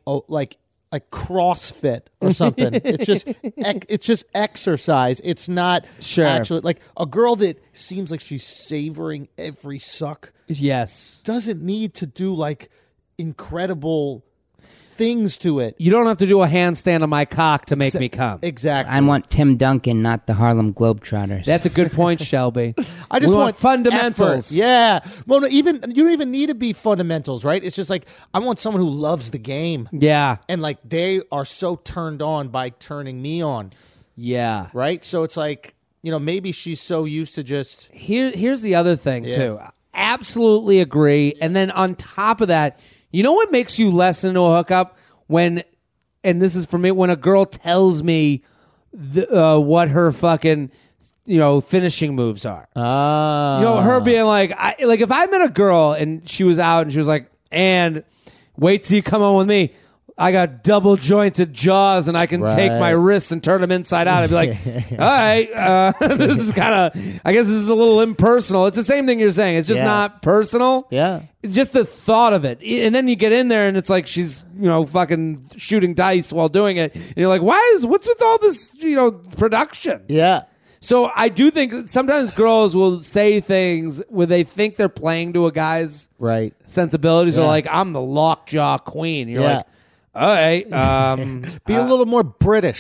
CrossFit or something. It's just exercise. It's not Sure. actually like a girl that seems like she's savoring every suck Yes. doesn't need to do incredible things to it. You don't have to do a handstand on my cock to make me come. Exactly. I want Tim Duncan, not the Harlem Globetrotters. That's a good point, Shelby. I just We want fundamentals. effort. Yeah. Well, no, you don't even need to be fundamentals, right? It's just I want someone who loves the game. Yeah. And they are so turned on by turning me on, Yeah. right? So it's maybe she's so used to just Here's the other thing, too. Absolutely agree. And then on top of that, you know what makes you less into a hookup? And this is for me, when a girl tells me what her fucking, finishing moves are. Her being like, if I met a girl and she was out and she was like, and wait till you come on with me. I got double jointed jaws and I can take my wrists and turn them inside out. I'd be like, all right, this is kind of, I guess this is a little impersonal. It's the same thing you're saying. It's just not personal. Yeah. It's just the thought of it. And then you get in there and it's like she's, fucking shooting dice while doing it. And you're like, what's with all this, production? Yeah. So I do think sometimes girls will say things where they think they're playing to a guy's Right. sensibilities. Yeah. Or like, I'm the lockjaw queen. You're like, all right. Be a little more British.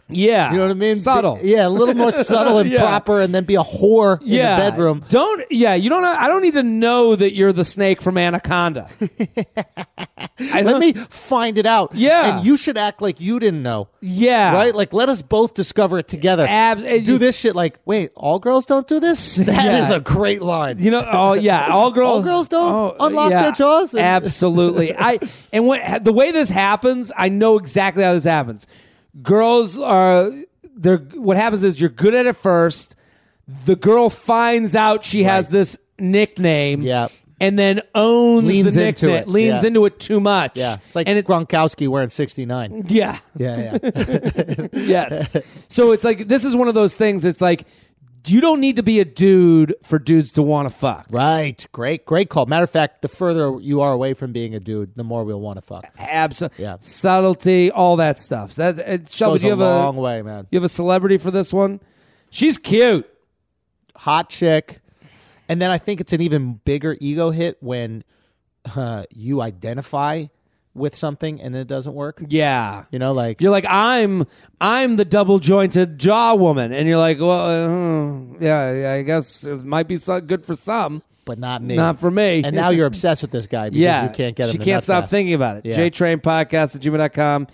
Yeah. You know what I mean? Subtle. Yeah, a little more subtle and Yeah. proper, and then be a whore in the bedroom. You don't. I don't need to know that you're the snake from Anaconda. Let me find it out. Yeah. And you should act like you didn't know. Yeah. Right? Like, let us both discover it together. Do this shit like, wait, all girls don't do this? That is a great line. You know, all girls don't unlock their jaws? Absolutely. The way this happens, I know exactly how this happens. Girls what happens is you're good at it first. The girl finds out she has this nickname. Yeah. And then owns Leans the into nickname. it. Leans Yeah. into it too much. Yeah. It's like Gronkowski wearing 69. Yeah. Yeah. Yes. So it's like, this is one of those things. It's like, you don't need to be a dude for dudes to want to fuck. Right. Great call. Matter of fact, the further you are away from being a dude, the more we'll want to fuck. Absolutely. Yeah. Subtlety, all that stuff. Shelby, Goes do you a have long way, man. You have a celebrity for this one? She's cute. Hot chick. And then I think it's an even bigger ego hit when you identify with something and it doesn't work. Yeah. You know, like You're like, I'm the double jointed jaw woman, and you're like, well, yeah, I guess it might be good for some, but not me. not for me. And now you're obsessed with this guy because you can't get him. She to can't nut stop fast. thinking about it. Yeah. JTrainPodcast@gmail.com.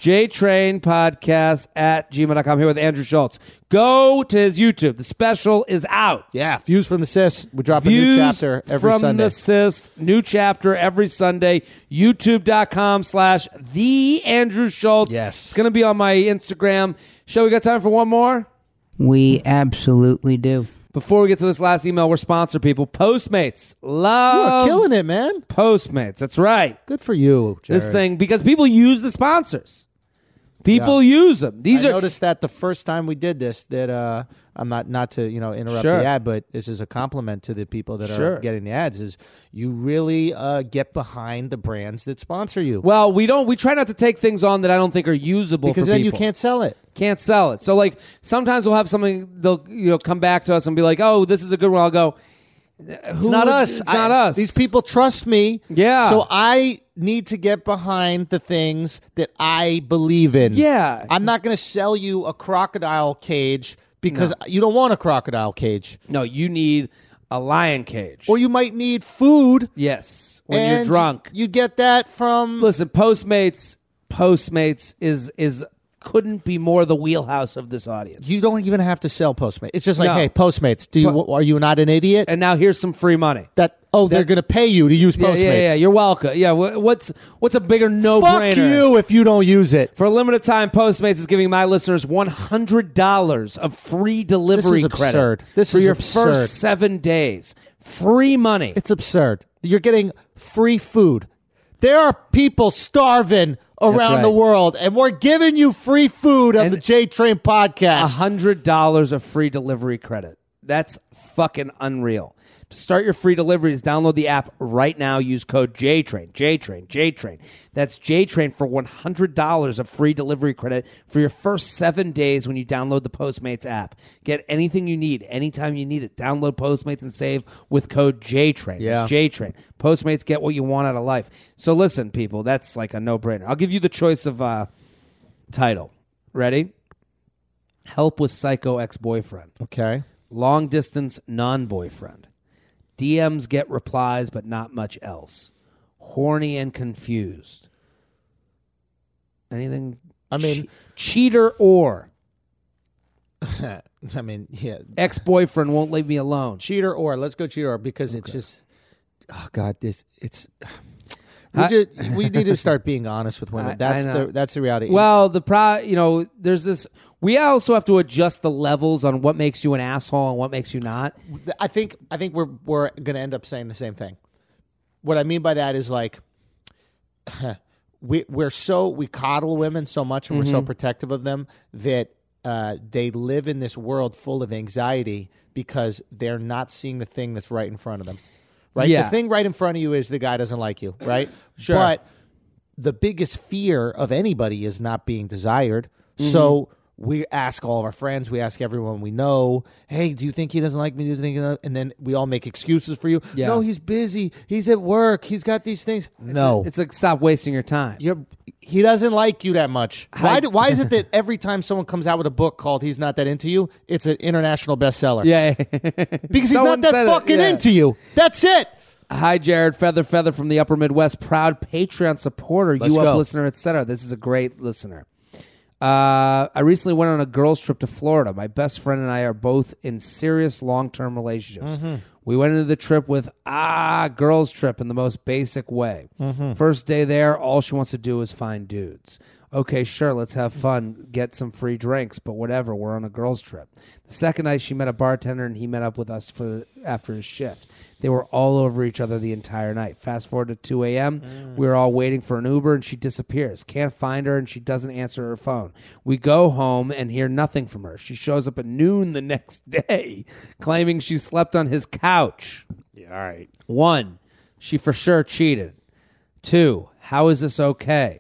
JTrainPodcast@gmail.com. Here with Andrew Schultz. Go to his YouTube. The special is out. Yeah, Views from the Sis. We drop a new Views chapter every from Sunday. the Sis. New chapter every Sunday. YouTube.com/The Andrew Schultz. Yes. It's going to be on my Instagram. Show, we got time for one more? We absolutely do. Before we get to this last email, we're sponsor people. Postmates. You Love are killing it, man. Postmates. That's right. Good for you, Jared. This thing, because people use the sponsors. People use them. I noticed that the first time we did this, that I'm not to interrupt Sure. the ad, but this is a compliment to the people that Sure. are getting the ads. Is you really get behind the brands that sponsor you. Well, we try not to take things on that I don't think are usable because for then people. you can't sell it. Can't sell it. So like sometimes we'll have something, they'll come back to us and be like, oh, this is a good one. I'll go, It's not us. It's not us. These people trust me. Yeah. So I need to get behind the things that I believe in. Yeah. I'm not going to sell you a crocodile cage because you don't want a crocodile cage. No, you need a lion cage. Or you might need food. Yes. When and you're drunk. You get that from... Listen, Postmates is couldn't be more the wheelhouse of this audience. You don't even have to sell Postmates. It's just like, No. hey, Postmates, are you not an idiot? And now here's some free money. They're going to pay you to use Postmates. Yeah, you're welcome. Yeah, what's a bigger no-brainer? Fuck you if you don't use it. For a limited time, Postmates is giving my listeners $100 of free delivery This is credit absurd. This for is your absurd. first 7 days. Free money. It's absurd. You're getting free food. There are people starving around right. the world, and we're giving you free food on the J Train podcast. $100 of free delivery credit. That's fucking unreal. To start your free deliveries, download the app right now. Use code JTRAIN. JTRAIN. That's JTRAIN for $100 of free delivery credit for your first 7 days when you download the Postmates app. Get anything you need anytime you need it. Download Postmates and save with code JTRAIN. Yeah. It's JTRAIN. Postmates, get what you want out of life. So listen, people, that's like a no-brainer. I'll give you the choice of title. Ready? Help with Psycho Ex-Boyfriend. Okay. Long Distance Non-Boyfriend. DMs get replies, but not much else. Horny and confused. Anything? I mean- cheater or I mean, yeah. ex-boyfriend won't leave me alone. Cheater or. Let's go cheater or because it's just, oh, God, it's. We need to start being honest with women. I know. That's the reality. Well, there's this. We also have to adjust the levels on what makes you an asshole and what makes you not. I think we're going to end up saying the same thing. What I mean by that is like we coddle women so much and we're so protective of them that they live in this world full of anxiety because they're not seeing the thing that's right in front of them. Right? Yeah. The thing right in front of you is the guy doesn't like you, right? Sure. But the biggest fear of anybody is not being desired. So we ask all of our friends, we ask everyone we know, hey, do you think he doesn't like me? Do you think and then we all make excuses for you. Yeah. No, he's busy. He's at work. He's got these things. It's like stop wasting your time. He doesn't like you that much. Why is it that every time someone comes out with a book called He's Not That Into You, it's an international bestseller? Yeah. Because he's Someone not said that it, fucking yeah. into you. That's it. Hi, Jared. Feather from the Upper Midwest. Proud Patreon supporter, Let's U Up go. listener, etc. This is a great listener. I recently went on a girls' trip to Florida. My best friend and I are both in serious long-term relationships. Mm-hmm. We went into the trip with girls' trip in the most basic way. Mm-hmm. First day there, all she wants to do is find dudes. Okay, sure, let's have fun, get some free drinks, but whatever, we're on a girls' trip. The second night, she met a bartender, and he met up with us after his shift. They were all over each other the entire night. Fast forward to 2 a.m., we were all waiting for an Uber, and she disappears. Can't find her, and she doesn't answer her phone. We go home and hear nothing from her. She shows up at noon the next day, claiming she slept on his couch. Yeah, all right. 1, she for sure cheated. 2, how is this okay?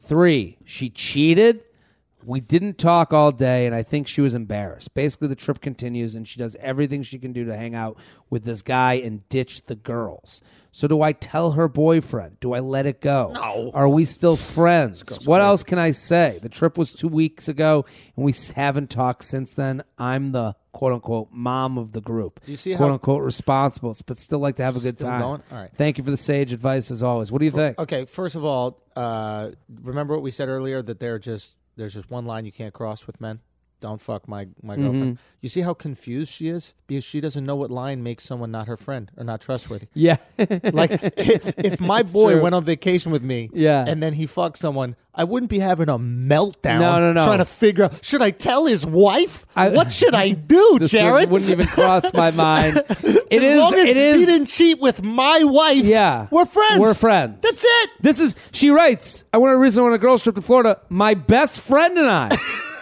3, she cheated. We didn't talk all day, and I think she was embarrassed. Basically, the trip continues, and she does everything she can do to hang out with this guy and ditch the girls. So do I tell her boyfriend? Do I let it go? No. Are we still friends? What else can I say? The trip was 2 weeks ago, and we haven't talked since then. I'm the quote-unquote mom of the group. Do you see quote-unquote responsible, but still like to have a good Still time. going? All right. Thank you for the sage advice, as always. What do you think? Okay, first of all, remember what we said earlier, that there's just one line you can't cross with men? Don't fuck my girlfriend. You see how confused she is? Because she doesn't know what line makes someone not her friend or not trustworthy. Yeah. Like, if my boy true. went on vacation with me Yeah. and then he fucked someone, I wouldn't be having a meltdown No. trying to figure out, should I tell his wife? What should I do, This Jared? wouldn't even cross my mind. It as long as It he is. didn't cheat with my wife, Yeah. we're friends. We're friends. That's it. She writes, I went recently on a girls' trip to Florida. My best friend and I.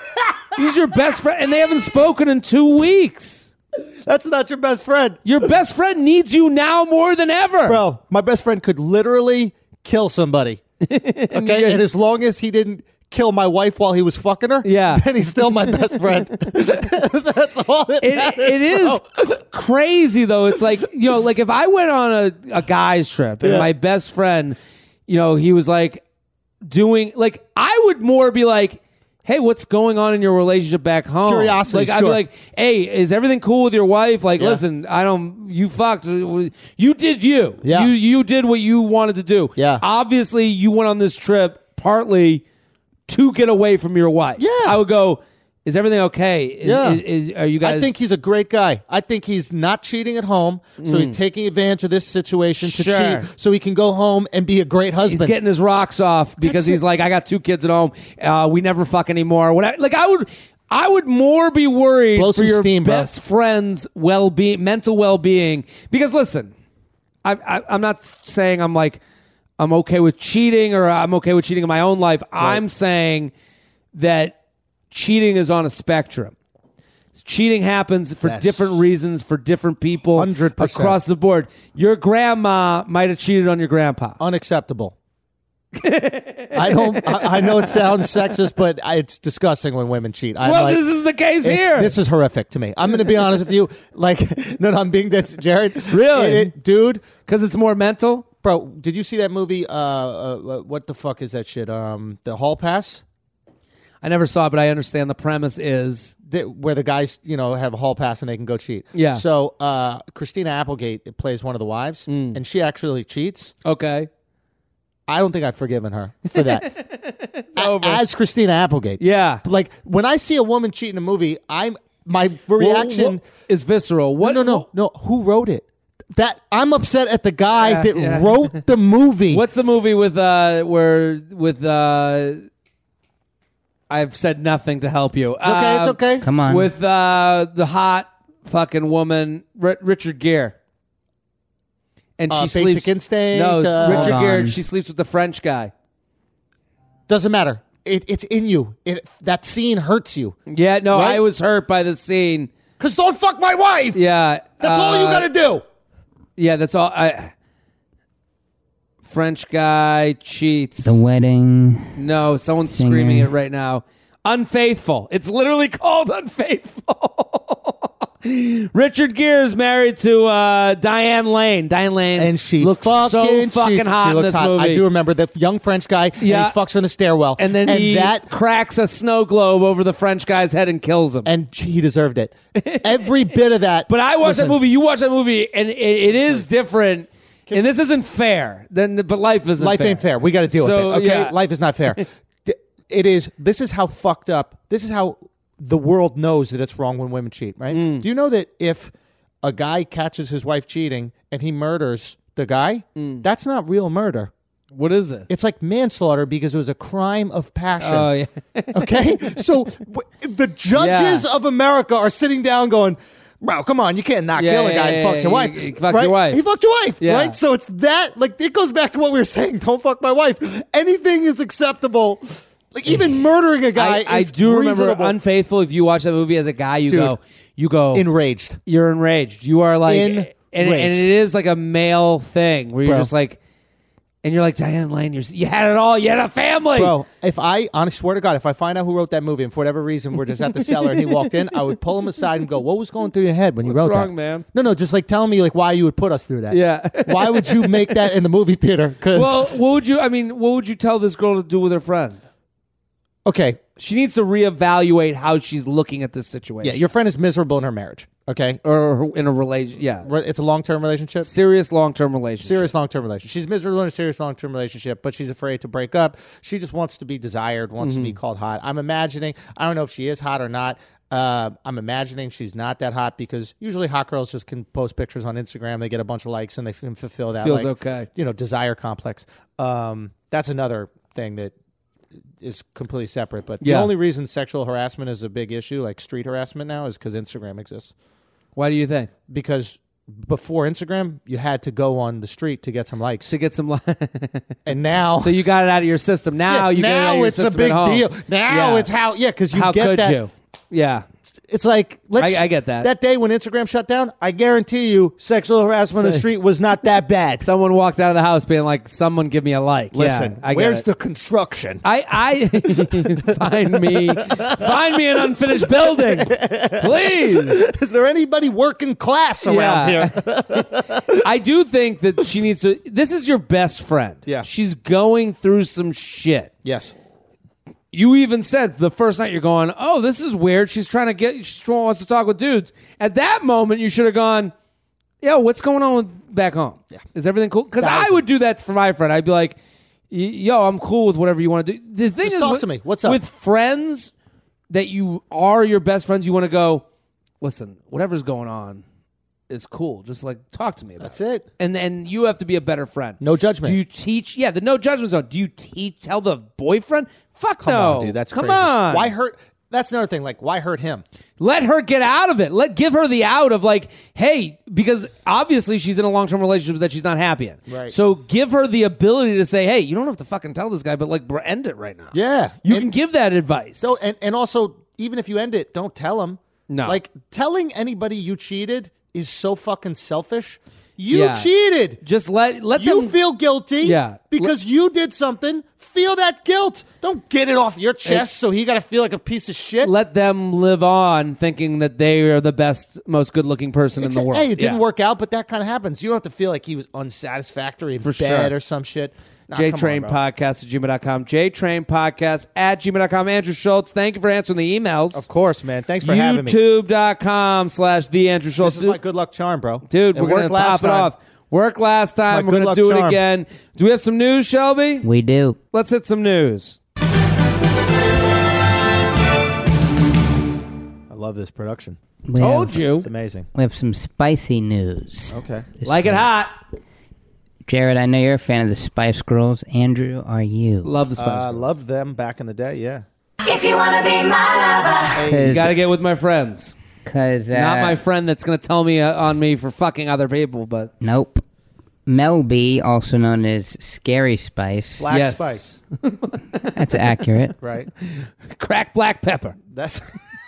He's your best friend, and they haven't spoken in 2 weeks. That's not your best friend. Your best friend needs you now more than ever. Bro, my best friend could literally kill somebody. Okay? And as long as he didn't kill my wife while he was fucking her, Yeah. then he's still my best friend. That's all it matters, It is crazy, though. It's like, like if I went on a guy's trip and my best friend, he was like doing, like, I would more be like, hey, what's going on in your relationship back home? Curiosity, Like, I'd be sure. like, hey, is everything cool with your wife? Like, Yeah. listen, you fucked. You did you. Yeah. You did what you wanted to do. Yeah. Obviously, you went on this trip partly to get away from your wife. Yeah. I would go, is everything okay? Are you guys... I think he's a great guy. I think he's not cheating at home, so he's taking advantage of this situation to Sure. cheat so he can go home and be a great husband. He's getting his rocks off because That's he's it. like, I got 2 kids at home. We never fuck anymore. Whatever. Like, I would more be worried Blow for some your steam, bro. best friend's well-being, mental well-being. Because listen, I'm not saying I'm okay with cheating or I'm okay with cheating in my own life. Right. I'm saying that cheating is on a spectrum. Cheating happens for different reasons for different people 100%. across the board. Your grandma might have cheated on your grandpa. Unacceptable. I know it sounds sexist, but it's disgusting when women cheat. This is the case here. This is horrific to me. I'm going to be honest with you. Like, no, I'm being this, Jared. Really? Dude. Because it's more mental? Bro, did you see that movie? What the fuck is that shit? The Hall Pass? I never saw it, but I understand the premise is... Where the guys, have a hall pass and they can go cheat. Yeah. So Christina Applegate plays one of the wives, and she actually cheats. Okay. I don't think I've forgiven her for that. It's over. As Christina Applegate. Yeah. Like, when I see a woman cheat in a movie, my reaction... What is visceral. What? No. Who wrote it? That I'm upset at the guy that yeah. wrote the movie. What's the movie with I've said nothing to help you. It's okay. Come on. With the hot fucking woman, Richard Gere. And she Basic sleeps... Instinct. No, Richard Hold Gere, on. she sleeps with the French guy. Doesn't matter. It's in you. That scene hurts you. Yeah, no, Right? I was hurt by the scene. Because don't fuck my wife. Yeah. That's all you got to do. Yeah, that's all. French guy cheats. The wedding. No, someone's Singer. screaming it right now. Unfaithful. It's literally called Unfaithful. Richard Gere is married to Diane Lane. Diane Lane, And she looks so fucking hot she in looks this hot. movie. I do remember the young French guy. Yeah. And he fucks her in the stairwell. And then he cracks a snow globe over the French guy's head and kills him. and he deserved it. Every bit of that. But I watched Listen, that movie. You watch that movie, and it is different. And this isn't fair. But life isn't. Life fair. ain't fair. We got to deal So, with it. Okay, yeah. life is not fair. It is. This is how fucked up. This is how the world knows that it's wrong when women cheat. Right? Do you know that if a guy catches his wife cheating and he murders the guy, that's not real murder. What is it? It's like manslaughter because it was a crime of passion. Oh yeah. Okay? So the judges of America are sitting down going, bro, come on, you can't not kill a guy who fucks your wife. He fucked right? your wife. He fucked your wife, Yeah. right? So it's that, like, it goes back to what we were saying. Don't fuck my wife. Anything is acceptable. Like, even murdering a guy I is do remember reasonable. Unfaithful. If you watch that movie as a guy, you go Enraged. You're enraged. You are like, Enraged. and it is like a male thing where you're Bro. just like, and you're like Diane Lane. You had it all. You had a family, Bro, if I, honestly, swear to God, if I find out who wrote that movie and for whatever reason we're just at the cellar and he walked in, I would pull him aside and go, what was going through your head when you What's wrote wrong, that? man? No, just like telling me like why you would put us through that. Yeah. Why would you make that in the movie theater? Because, Well, what would you tell this girl to do with her friend? okay, She needs to reevaluate how she's looking at this situation. yeah, your friend is miserable in her marriage, okay? or in a relation. Yeah, It's a long-term relationship. serious long-term relationship. Serious long-term relationship. She's miserable in a serious long-term relationship, but she's afraid to break up. She just wants to be desired, wants to be called hot. I'm imagining, I don't know if she is hot or not. I'm imagining she's not that hot because usually hot girls just can post pictures on Instagram. They get a bunch of likes and they can fulfill that Feels like, okay. Desire complex. That's another thing that is completely separate. But Yeah. the only reason sexual harassment is a big issue, like street harassment now, is because Instagram exists. Why do you think? Because before Instagram, you had to go on the street to get some likes. To get some. And now, So you got it out of your system. Now you get it out of now your it's a system big at home. deal. Now Yeah. it's because you How get could that. you? Yeah. It's like I get that. That day when Instagram shut down, I guarantee you, sexual harassment on the street was not that bad. Someone walked out of the house being like, "Someone give me a like." Listen, yeah, I get where's it. the construction? I find me an unfinished building, please. Is there anybody working class around here? I do think that she needs to. This is your best friend. Yeah. She's going through some shit. Yes. You even said the first night you're going, "Oh, this is weird." She wants to talk with dudes. At that moment, you should have gone, "Yo, what's going on with back home? Yeah. Is everything cool?" Because I would do that for my friend. I'd be like, "Yo, I'm cool with whatever you want to do." The thing Just is, talk to me. What's up? with friends that you are your best friends? You want to go, listen, whatever's going on is cool. Just like talk to me about That's it. And you have to be a better friend. No judgment. Do you teach? Yeah, the no judgment zone. Do you tell the boyfriend? Fuck Come no, on, dude. That's come crazy. on. Why hurt? That's another thing. Like, why hurt him? Let her get out of it. Give her the out of like, hey, because obviously she's in a long-term relationship that she's not happy in. Right. So give her the ability to say, hey, you don't have to fucking tell this guy, but like, end it right now. Yeah. You And- can give that advice. So and also, even if you end it, don't tell him. No. Like, telling anybody you cheated is so fucking selfish. You Yeah. cheated. Just let You them feel guilty. Yeah. Because you did something. Feel that guilt. Don't get it off your chest so he got to feel like a piece of shit. let them live on thinking that they are the best, most good-looking person in the world. Hey, it didn't Yeah. work out, but that kind of happens. You don't have to feel like he was unsatisfactory in For bed sure. or some shit. Nah, come on, JTrain bro. Podcast at gmail.com. JTrain Podcast at gmail.com. Andrew Schultz, thank you for answering the emails. Of course, man. Thanks for having me. YouTube.com/The Andrew Schultz. This is my good luck charm, bro. Dude, It we're going to worked pop last it time. off. Work last time. my We're good going to luck do it charm. again. Do we have some news, Shelby? We do. Let's hit some news. I love this production. We Told have, you. It's amazing. We have some spicy news. Okay. Like it hot. Jared, I know you're a fan of the Spice Girls. Andrew, are you? Love the Spice I Girls. loved them back in the day, yeah. If you wanna be my lover. You got to get with my friends. Because Not my friend that's going to tell me on me for fucking other people, but Nope. Mel B, also known as Scary Spice. Black Yes. Spice. That's accurate. Right. crack black pepper. That's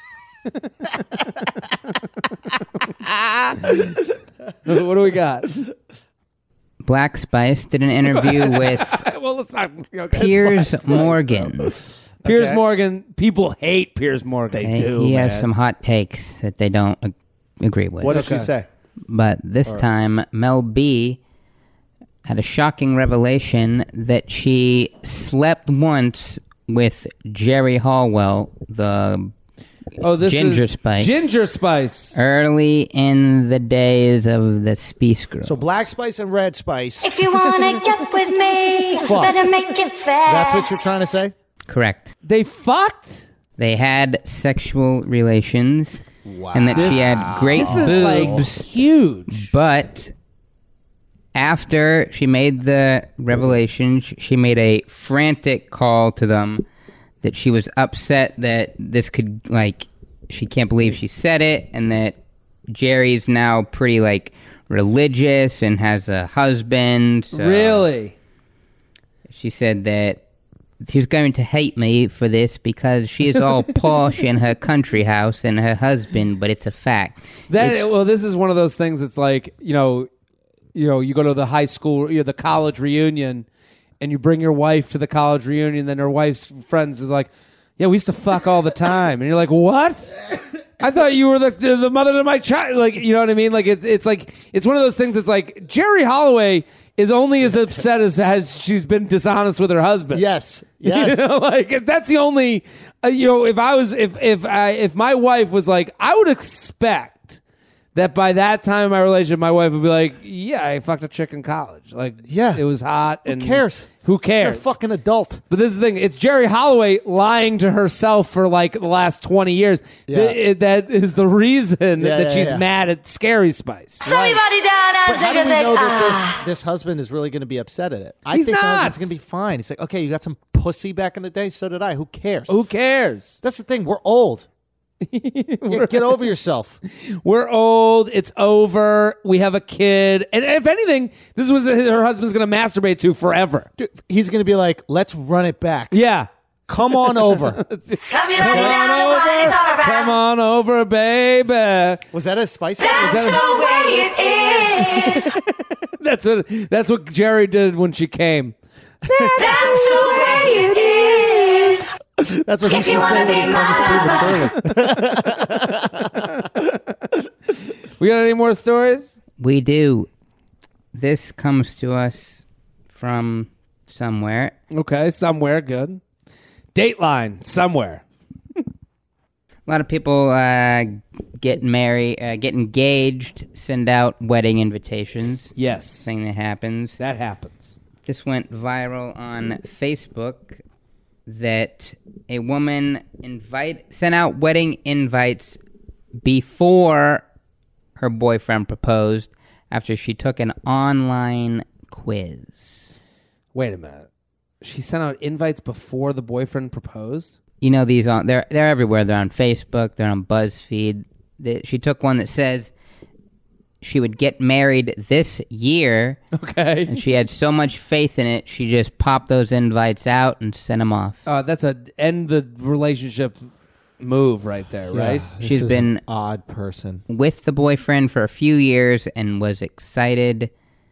What do we got? Black Spice did an interview with Well, let's not. Okay. Piers Morgan. Piers Okay. Morgan, people hate Piers Morgan. He has some hot takes that they don't agree with. What did she say? But this time, Mel B had a shocking revelation that she slept once with Jerry Halliwell, the Ginger Spice. Ginger Spice. early in the days of the Spice Girls. So Black Spice and Red Spice. If you wanna get with me, better make it fast. That's what you're trying to say? Correct. They fucked? They had sexual relations, and that she had great This is like boobs. huge. But after she made the revelation, she made a frantic call to them that she was upset that this could, like, she can't believe she said it, and that Jerry's now pretty, like, religious and has a husband. So Really? she said that she's going to hate me for this because she is all posh in her country house and her husband, but it's a fact. Well, this is one of those things. It's like, you go to the high school, the college reunion, and you bring your wife to the college reunion, then her wife's friends is like, yeah, we used to fuck all the time. And you're like, what? I thought you were the mother of my child. Like, you know what I mean? Like, it's like, it's one of those things. It's like Jerry Holloway is only as upset as she's been dishonest with her husband. Yes. You know, like, that's the only, if my wife was like, I would expect that by that time in my relationship, my wife would be like, yeah, I fucked a chick in college. Like, Yeah. it was hot. Who And cares? Who You're a cares? fucking adult. But this is the thing. It's Jerry Holloway lying to herself for like the last 20 years. Yeah. That is the reason that she's yeah. mad at Scary Spice. Everybody down and But how take do a we sec. know that this husband is really going to be upset at it? I He's think the not. husband's going to be fine. He's like, okay, you got some pussy back in the day? So did I. Who cares? Who cares? That's the thing. We're old. Yeah, get over yourself. We're old. It's over. We have a kid. And if anything, this was her husband's going to masturbate to forever. Dude, he's going to be like, let's run it back. Yeah. Come on over. Slap your body down and whine, it's all around. Come on over, baby. Was that a Spice? That's the way it is. That's what Jerry did when she came. That's the way it is. That's what he If should you say wanna when he be comes my prematurely. We got any more stories? We do. This comes to us from somewhere. Okay, somewhere. Good. Dateline, somewhere. A lot of people get married, get engaged, send out wedding invitations. Yes. Thing that happens. That happens. This went viral on Facebook that a woman sent out wedding invites before her boyfriend proposed after she took an online quiz. Wait a minute. She sent out invites before the boyfriend proposed? You know, these they're everywhere. They're on Facebook. They're on BuzzFeed. She took one that says she would get married this year. Okay. And she had so much faith in it, she just popped those invites out and sent them off. That's a end the relationship move right there, right? This She's is been an odd person. with the boyfriend for a few years and was excited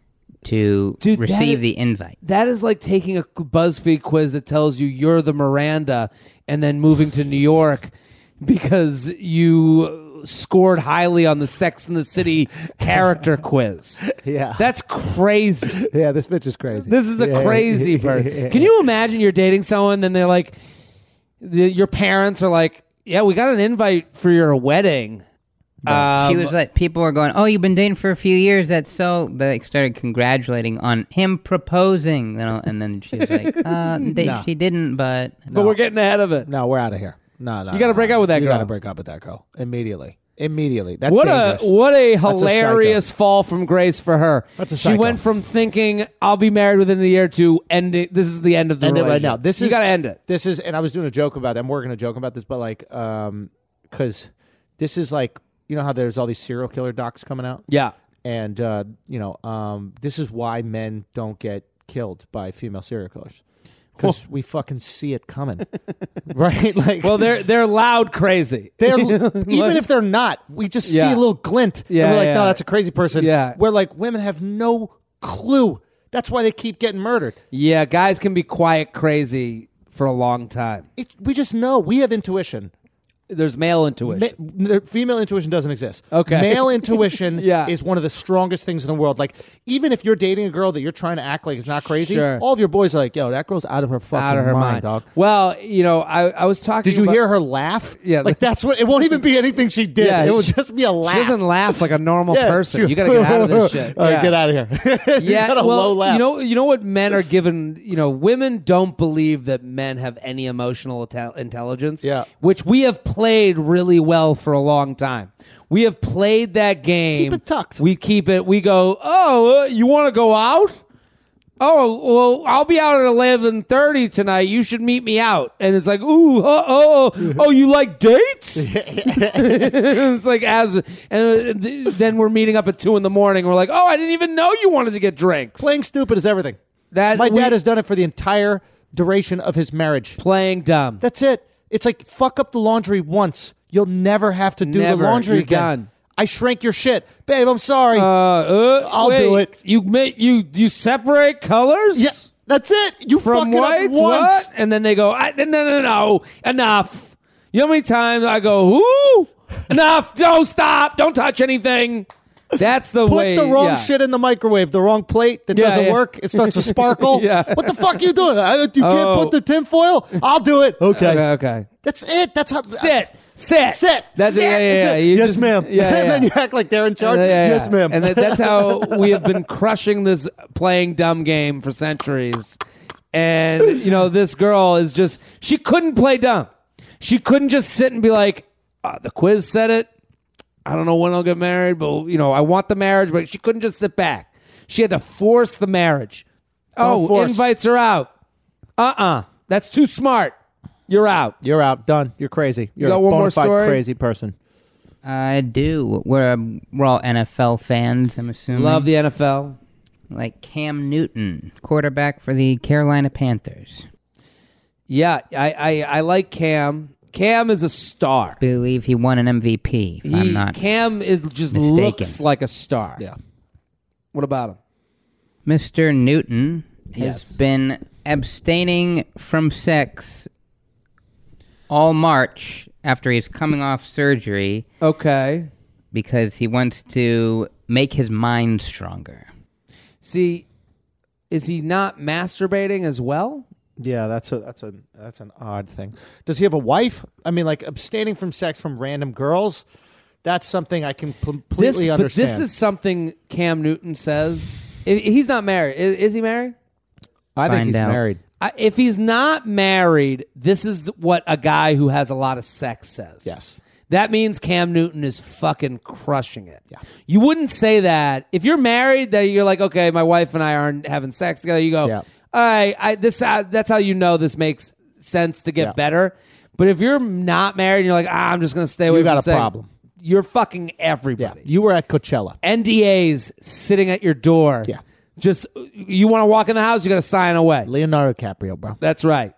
to Dude, receive the invite. That is like taking a BuzzFeed quiz that tells you you're the Miranda and then moving to New York because you scored highly on the Sex and the City character quiz. Yeah. That's crazy. Yeah, this bitch is crazy. This is a crazy person. Can you imagine you're dating someone and they're like, your parents are like, yeah, we got an invite for your wedding. She was like, people were going, oh, you've been dating for a few years. That's so. They started congratulating on him proposing, and then she was like, No. she didn't, but we're getting ahead of it. No, we're out of here. No. You gotta break up with that you girl. You got to break up with that girl immediately. That's What dangerous. what a That's a hilarious psycho. fall from grace for her. That's a She psycho. went from thinking I'll be married within the year to ending. This is the end of the End it relationship. right now. This you is got to end it. This is, and I was doing a joke about it. I'm working a joke about this, but like, because this is like, you know how there's all these serial killer docs coming out, Yeah. and this is why men don't get killed by female serial killers. Because we fucking see it coming, right? Like, Well, they're loud crazy. they're even if they're not, we just see Yeah. a little glint. Yeah, and we're like, yeah. no, that's a crazy person. Yeah. Where like women have no clue. That's why they keep getting murdered. Yeah, guys can be quiet crazy for a long time. We just know. We have intuition. There's male intuition. Female intuition doesn't exist. Okay. Male intuition Yeah. is one of the strongest things in the world. Like, even if you're dating a girl that you're trying to act like is not crazy, Sure. all of your boys are like, yo, that girl's out of her fucking Out of her mind, dog. Well, I was talking. Did you about- hear her laugh? Yeah. Like, that's what, it won't even be anything she did. Yeah, it will she- just be a laugh. She doesn't laugh like a normal Yeah, person. she- You got to get out of this shit. All right, Yeah. get out of here. You Yeah, got a well, low laugh. you know what men are given. Women don't believe that men have any emotional intelligence. Yeah. which we have played really well for a long time. We have played that game. Keep it tucked. We keep it. We go. Oh, you want to go out? Oh, well, I'll be out at 11:30 tonight. You should meet me out. And it's like, ooh, oh, you like dates? It's like then we're meeting up at 2 a.m. We're like, oh, I didn't even know you wanted to get drinks. Playing stupid is everything. My dad has done it for the entire duration of his marriage. Playing dumb. That's it. It's like, fuck up the laundry once. You'll never have to do Never. the laundry You're again. done. I shrank your shit. Babe, I'm sorry. I'll do it. You separate colors? Yeah, that's it. You From fuck it whites? up once. What? And then they go, no, enough. You know how many times I go, ooh, enough, don't stop, don't touch anything. That's the way. Put the wrong yeah. shit in the microwave, the wrong plate that Yeah, doesn't yeah. work. It starts to sparkle. Yeah. What the fuck are you doing? You can't put the tin foil? I'll do it. Okay. That's it. That's how. Sit. Sit. That's sit. Yeah. You Yes, just- ma'am. Yeah, And then yeah. you act like they're in charge. Yeah. Yes, ma'am. And that's how we have been crushing this playing dumb game for centuries. And, this girl is just, she couldn't play dumb. She couldn't just sit and be like, the quiz said it. I don't know when I'll get married, but, I want the marriage. But she couldn't just sit back. She had to force the marriage. Don't force. Invites are out. That's too smart. You're out. You're out. Done. You're crazy. You're got a one more bona fide story? crazy person. I do. We're all NFL fans, I'm assuming. Love the NFL. Like Cam Newton, quarterback for the Carolina Panthers. Yeah, I like Cam. Cam is a star. Believe he won an MVP. If I'm not Cam is just mistaken. looks like a star. Yeah. What about him? Mr. Newton has Yes. been abstaining from sex all March after he's coming off surgery Okay. because he wants to make his mind stronger. See, is he not masturbating as well? Yeah, that's an odd thing. Does he have a wife? I mean, like, abstaining from sex from random girls. That's something I can completely understand. But this is something Cam Newton says. He's not married. Is he married? I think Find he's out. married. If he's not married, this is what a guy who has a lot of sex says. Yes. That means Cam Newton is fucking crushing it. Yeah. You wouldn't say that. If you're married, that you're like, okay, my wife and I aren't having sex together, you go, Yeah. all right, that's how you know this makes sense to get Yeah. better. But if you're not married and you're like, I'm just going to stay away You from got a sex, problem. You're fucking Yeah. everybody. You were at Coachella. NDAs sitting at your door. Yeah. Just, you want to walk in the house, you got to sign away. Leonardo DiCaprio, bro. That's right.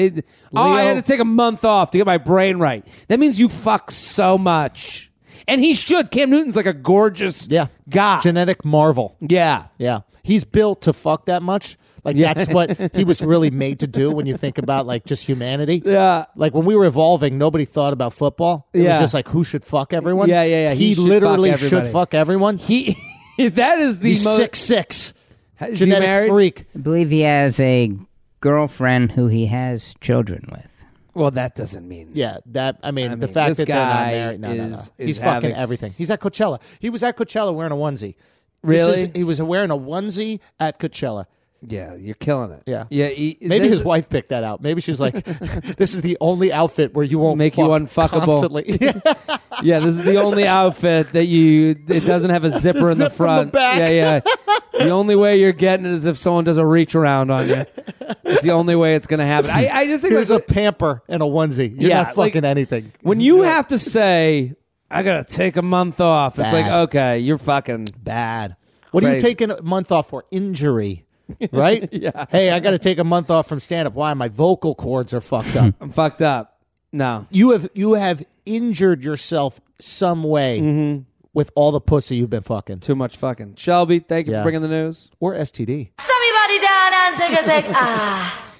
I had to take a month off to get my brain right. That means you fuck so much. And he should. Cam Newton's like a gorgeous guy. Genetic marvel. Yeah. Yeah. He's built to fuck that much. Like, that's what he was really made to do when you think about, like, just humanity. Yeah. Like, when we were evolving, nobody thought about football. It Yeah. was just like, who should fuck everyone? Yeah. He should literally fuck should everybody. fuck everyone. That is the He's most 6'6". Is he Genetic married? freak. I believe he has a girlfriend who he has children with. Well, that doesn't mean. Yeah, the mean, fact this that they're not guy married. No. is He's having- fucking everything. He's at Coachella. He was at Coachella wearing a onesie. Really? He was wearing a onesie at Coachella. Yeah, you're killing it. Yeah. Maybe there's- his wife picked that out. Maybe she's like, this is the only outfit where you won't Make you fuck unfuckable. constantly. Yeah, this is the only outfit that it doesn't have a zipper in the zip from the front. back. Yeah. The only way you're getting it is if someone does a reach around on you. It's the only way it's going to happen. I just think Here's like, a pamper and a onesie. You're Yeah, not fucking like, anything. when you have to say, I got to take a month off, it's like, Bad. okay, you're fucking Bad. What are you Crazy. taking a month off for? Injury. Right? Yeah. Hey, I got to take a month off from stand up. Why? My vocal cords are fucked up. I'm fucked up. No. You have injured yourself some way with all the pussy you've been fucking. Too much fucking. Shelby, thank you Yeah. for bringing the news. Or STD. Somebody down and take a sec.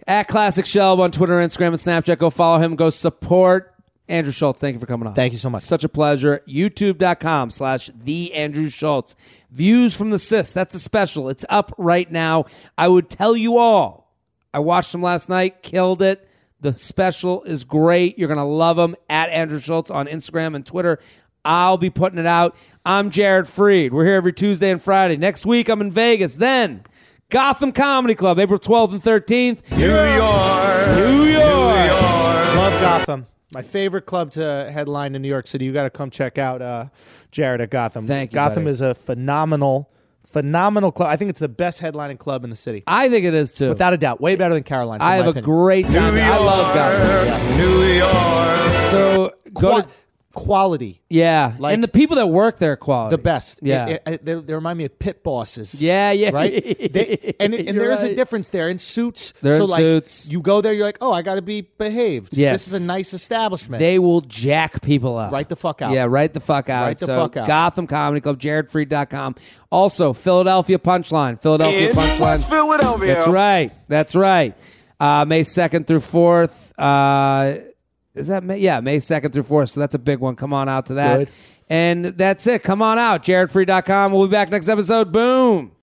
At Classic Shelb on Twitter, Instagram, and Snapchat. Go follow him. Go support Andrew Schultz. Thank you for coming on. Thank you so much. Such a pleasure. YouTube.com/TheAndrewSchultz. Views from the Sis. That's a special. It's up right now. I would tell you all. I watched them last night. Killed it. The special is great. You're going to love them. At Andrew Schultz on Instagram and Twitter. I'll be putting it out. I'm Jared Freed. We're here every Tuesday and Friday. Next week, I'm in Vegas. Then, Gotham Comedy Club, April 12th and 13th. New York. New York. Love Gotham. My favorite club to headline in New York City. You got to come check out Jared at Gotham. Thank you, Gotham buddy. is a phenomenal club. I think it's the best headlining club in the city. I think it is, too. Without a doubt. Way better than Caroline's. I have a great time. I love Gotham. New York. So, go to... Quality. Yeah, Like- and the people that work there are quality. The best. Yeah. They remind me of pit bosses. Yeah. Right? And You're there is a right. difference there in suits. They're so in like suits. you go there, you're like, oh, I got to be behaved. Yes. This is a nice establishment. They will jack people up. Right the fuck out. Yeah, right the fuck out. Right the So, fuck out. Gotham Comedy Club, jaredfreed.com. Also, Philadelphia Punchline. Philadelphia In Punchline. West Philadelphia. That's right. May 2nd through 4th. Is that May? Yeah, May 2nd through 4th. So that's a big one. Come on out to that. Good. And that's it. Come on out. jaredfreed.com. We'll be back next episode. Boom.